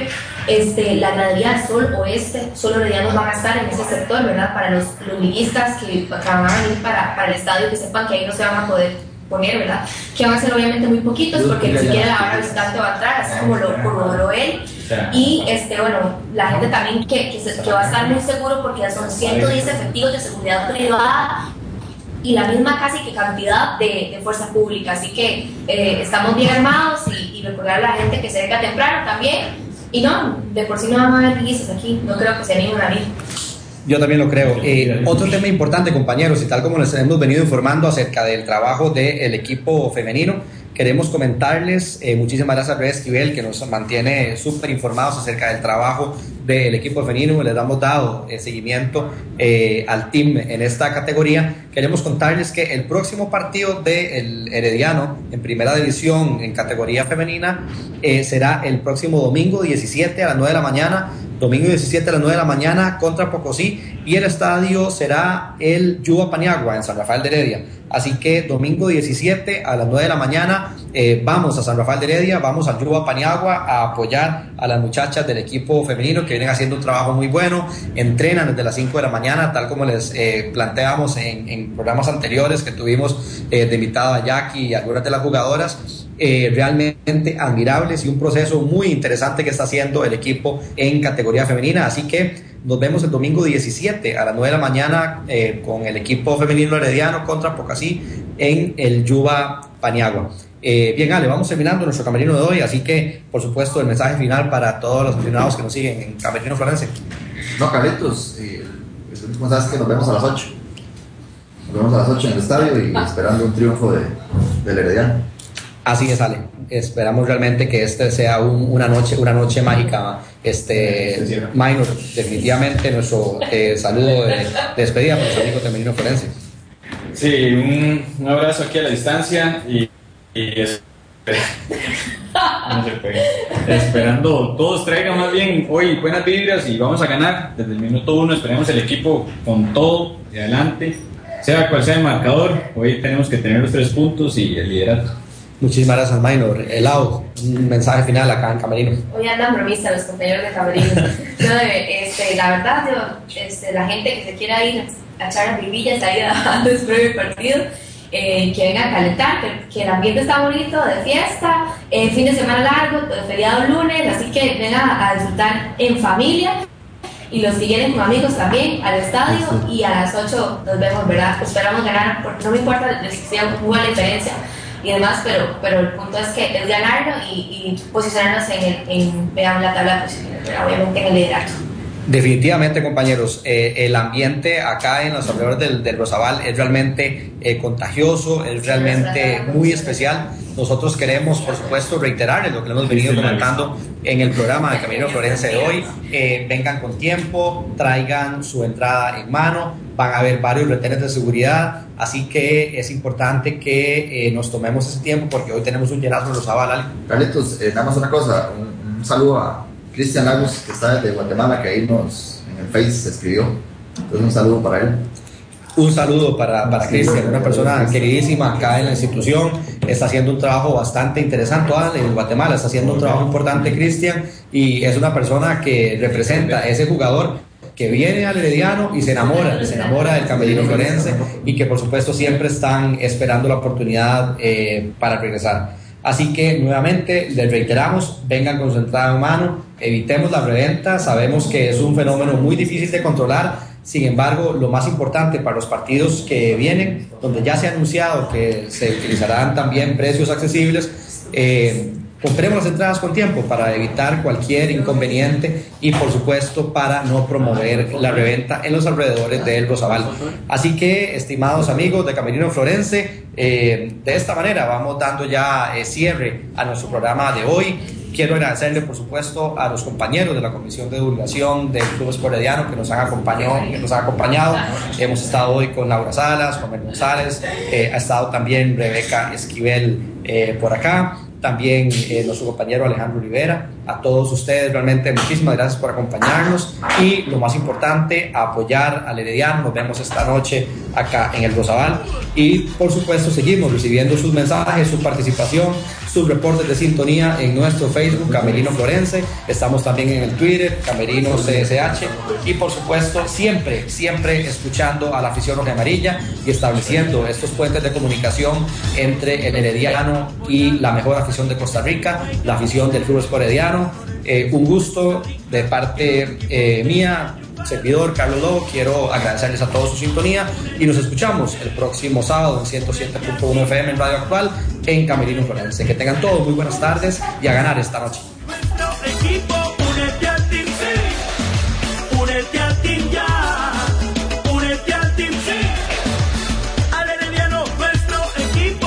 la gradería de Sol Oeste, solo heredianos van a estar en ese sector, ¿verdad? Para los liguistas que van a venir para el estadio, que sepan que ahí no se van a poder poner, ¿verdad? Que van a ser obviamente muy poquitos, porque ni siquiera la barra visitante va a entrar, así como lo él. Y bueno, la gente también que va a estar muy seguro, porque son 110 efectivos de seguridad privada y la misma casi que cantidad de fuerza pública, así que estamos bien armados y recordar a la gente que se venga temprano también. Y no, de por sí no van a haber liguistas aquí, no creo que se animen a venir. Yo también lo creo. Otro tema importante, compañeros, y tal como les hemos venido informando acerca del trabajo del equipo femenino, queremos comentarles, muchísimas gracias a Red Esquivel, que nos mantiene súper informados acerca del trabajo del equipo femenino. Les hemos dado seguimiento al team en esta categoría. Queremos contarles que el próximo partido del Herediano en primera división en categoría femenina será el próximo domingo 17 a las 9 de la mañana domingo 17 a las 9 de la mañana contra Pocosí, y el estadio será el Yuba Paniagua en San Rafael de Heredia. Así que domingo 17 a las 9 de la mañana vamos a San Rafael de Heredia, vamos al Yuba Paniagua a apoyar a las muchachas del equipo femenino que vienen haciendo un trabajo muy bueno, entrenan desde las 5 de la mañana, tal como les planteamos en programas anteriores que tuvimos de invitado a Jackie y algunas de las jugadoras. Realmente admirables y un proceso muy interesante que está haciendo el equipo en categoría femenina. Así que nos vemos el domingo 17 a las 9 de la mañana con el equipo femenino herediano contra Pocasí en el Yuba Paniagua. Bien, Ale, vamos terminando nuestro camerino de hoy, así que por supuesto el mensaje final para todos los aficionados que nos siguen en Camerino Florense. No, Carlitos, como sabes que nos vemos a las 8. Nos vemos a las 8 en el estadio y esperando un triunfo del Herediano. Así es, Ale. Esperamos realmente que este sea una noche mágica. Minor, definitivamente nuestro saludo de despedida para nuestro amigo Camerino Florense. Sí, un abrazo aquí a la distancia y no se puede. Esperando todos traigan más bien hoy buenas vibras y vamos a ganar desde el minuto 1. Esperemos el equipo con todo de adelante, sea cual sea el marcador. Hoy tenemos que tener los 3 puntos y el liderato. Muchísimas gracias, Minor. Lau, un mensaje final acá en Camerino. Hoy andan bromistas los compañeros de Camerino. La verdad, la gente que se quiera ir a echar las brivillas ahí después del partido, que venga a calentar, que el ambiente está bonito, de fiesta, fin de semana largo, feriado lunes, así que vengan a disfrutar en familia. Y los que vienen con amigos también al estadio, y a las 8 nos vemos, ¿verdad? Esperamos ganar, porque no me importa si sea una buena diferencia y demás, pero el punto es que es ganarlo y posicionarnos en la tabla de posiciones, pero obviamente en el liderato. Definitivamente, compañeros, el ambiente acá en los alrededores del Rosabal es realmente contagioso, es realmente muy especial. Nosotros queremos, por supuesto, reiterar lo que hemos venido comentando en el programa de Camerino Florense de hoy. Vengan con tiempo, traigan su entrada en mano, van a haber varios retenes de seguridad, así que es importante que nos tomemos ese tiempo porque hoy tenemos un llenazo en Rosabal. Carlitos, nada más una cosa, un saludo a Cristian Lagos, que está desde Guatemala, que ahí en el Face escribió. Entonces, un saludo para él. Un saludo para Cristian, una persona queridísima acá en la institución. Está haciendo un trabajo bastante interesante en Guatemala, está haciendo un trabajo importante Cristian, y es una persona que representa a ese jugador que viene al Herediano y se enamora del Camerino Florense, y que por supuesto siempre están esperando la oportunidad para regresar. Así que nuevamente les reiteramos, vengan con su entrada en mano, evitemos la reventa. Sabemos que es un fenómeno muy difícil de controlar. Sin embargo, lo más importante para los partidos que vienen, donde ya se ha anunciado que se utilizarán también precios accesibles, compremos las entradas con tiempo para evitar cualquier inconveniente y por supuesto para no promover la reventa en los alrededores del Rosabal. Así que, estimados amigos de Camerino Florense, de esta manera vamos dando ya cierre a nuestro programa de hoy. Quiero agradecerle, por supuesto, a los compañeros de la Comisión de Divulgación del Club Sport Herediano que nos han acompañado. Hemos estado hoy con Laura Salas, con Mel González, ha estado también Rebeca Esquivel por acá. También nuestro compañero Alejandro Rivera. A todos ustedes realmente muchísimas gracias por acompañarnos, y lo más importante, apoyar al Herediano. Nos vemos esta noche acá en el Rosabal, y por supuesto seguimos recibiendo sus mensajes, su participación, sus reportes de sintonía en nuestro Facebook Camerino Florense. Estamos también en el Twitter Camerino CSH, y por supuesto siempre escuchando a la afición roja y amarilla y estableciendo estos puentes de comunicación entre el Herediano y la mejor afición de Costa Rica, la afición del Club Sport Herediano. Un gusto de parte mía, servidor Carlos Lobo. Quiero agradecerles a todos su sintonía y nos escuchamos el próximo sábado en 107.1 FM en Radio Actual en Camerino Florense. Que tengan todos muy buenas tardes y a ganar esta noche. Nuestro equipo, únete al Team sí, únete al Team ya, únete al Team sí, al Herediano, nuestro equipo.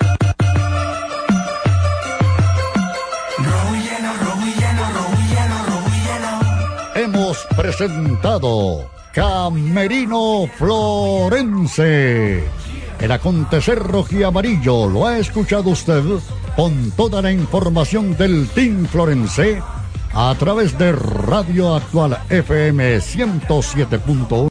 Hemos presentado Camerino Florense. El acontecer rojiamarillo lo ha escuchado usted con toda la información del Team Florense a través de Radio Actual FM 107.1.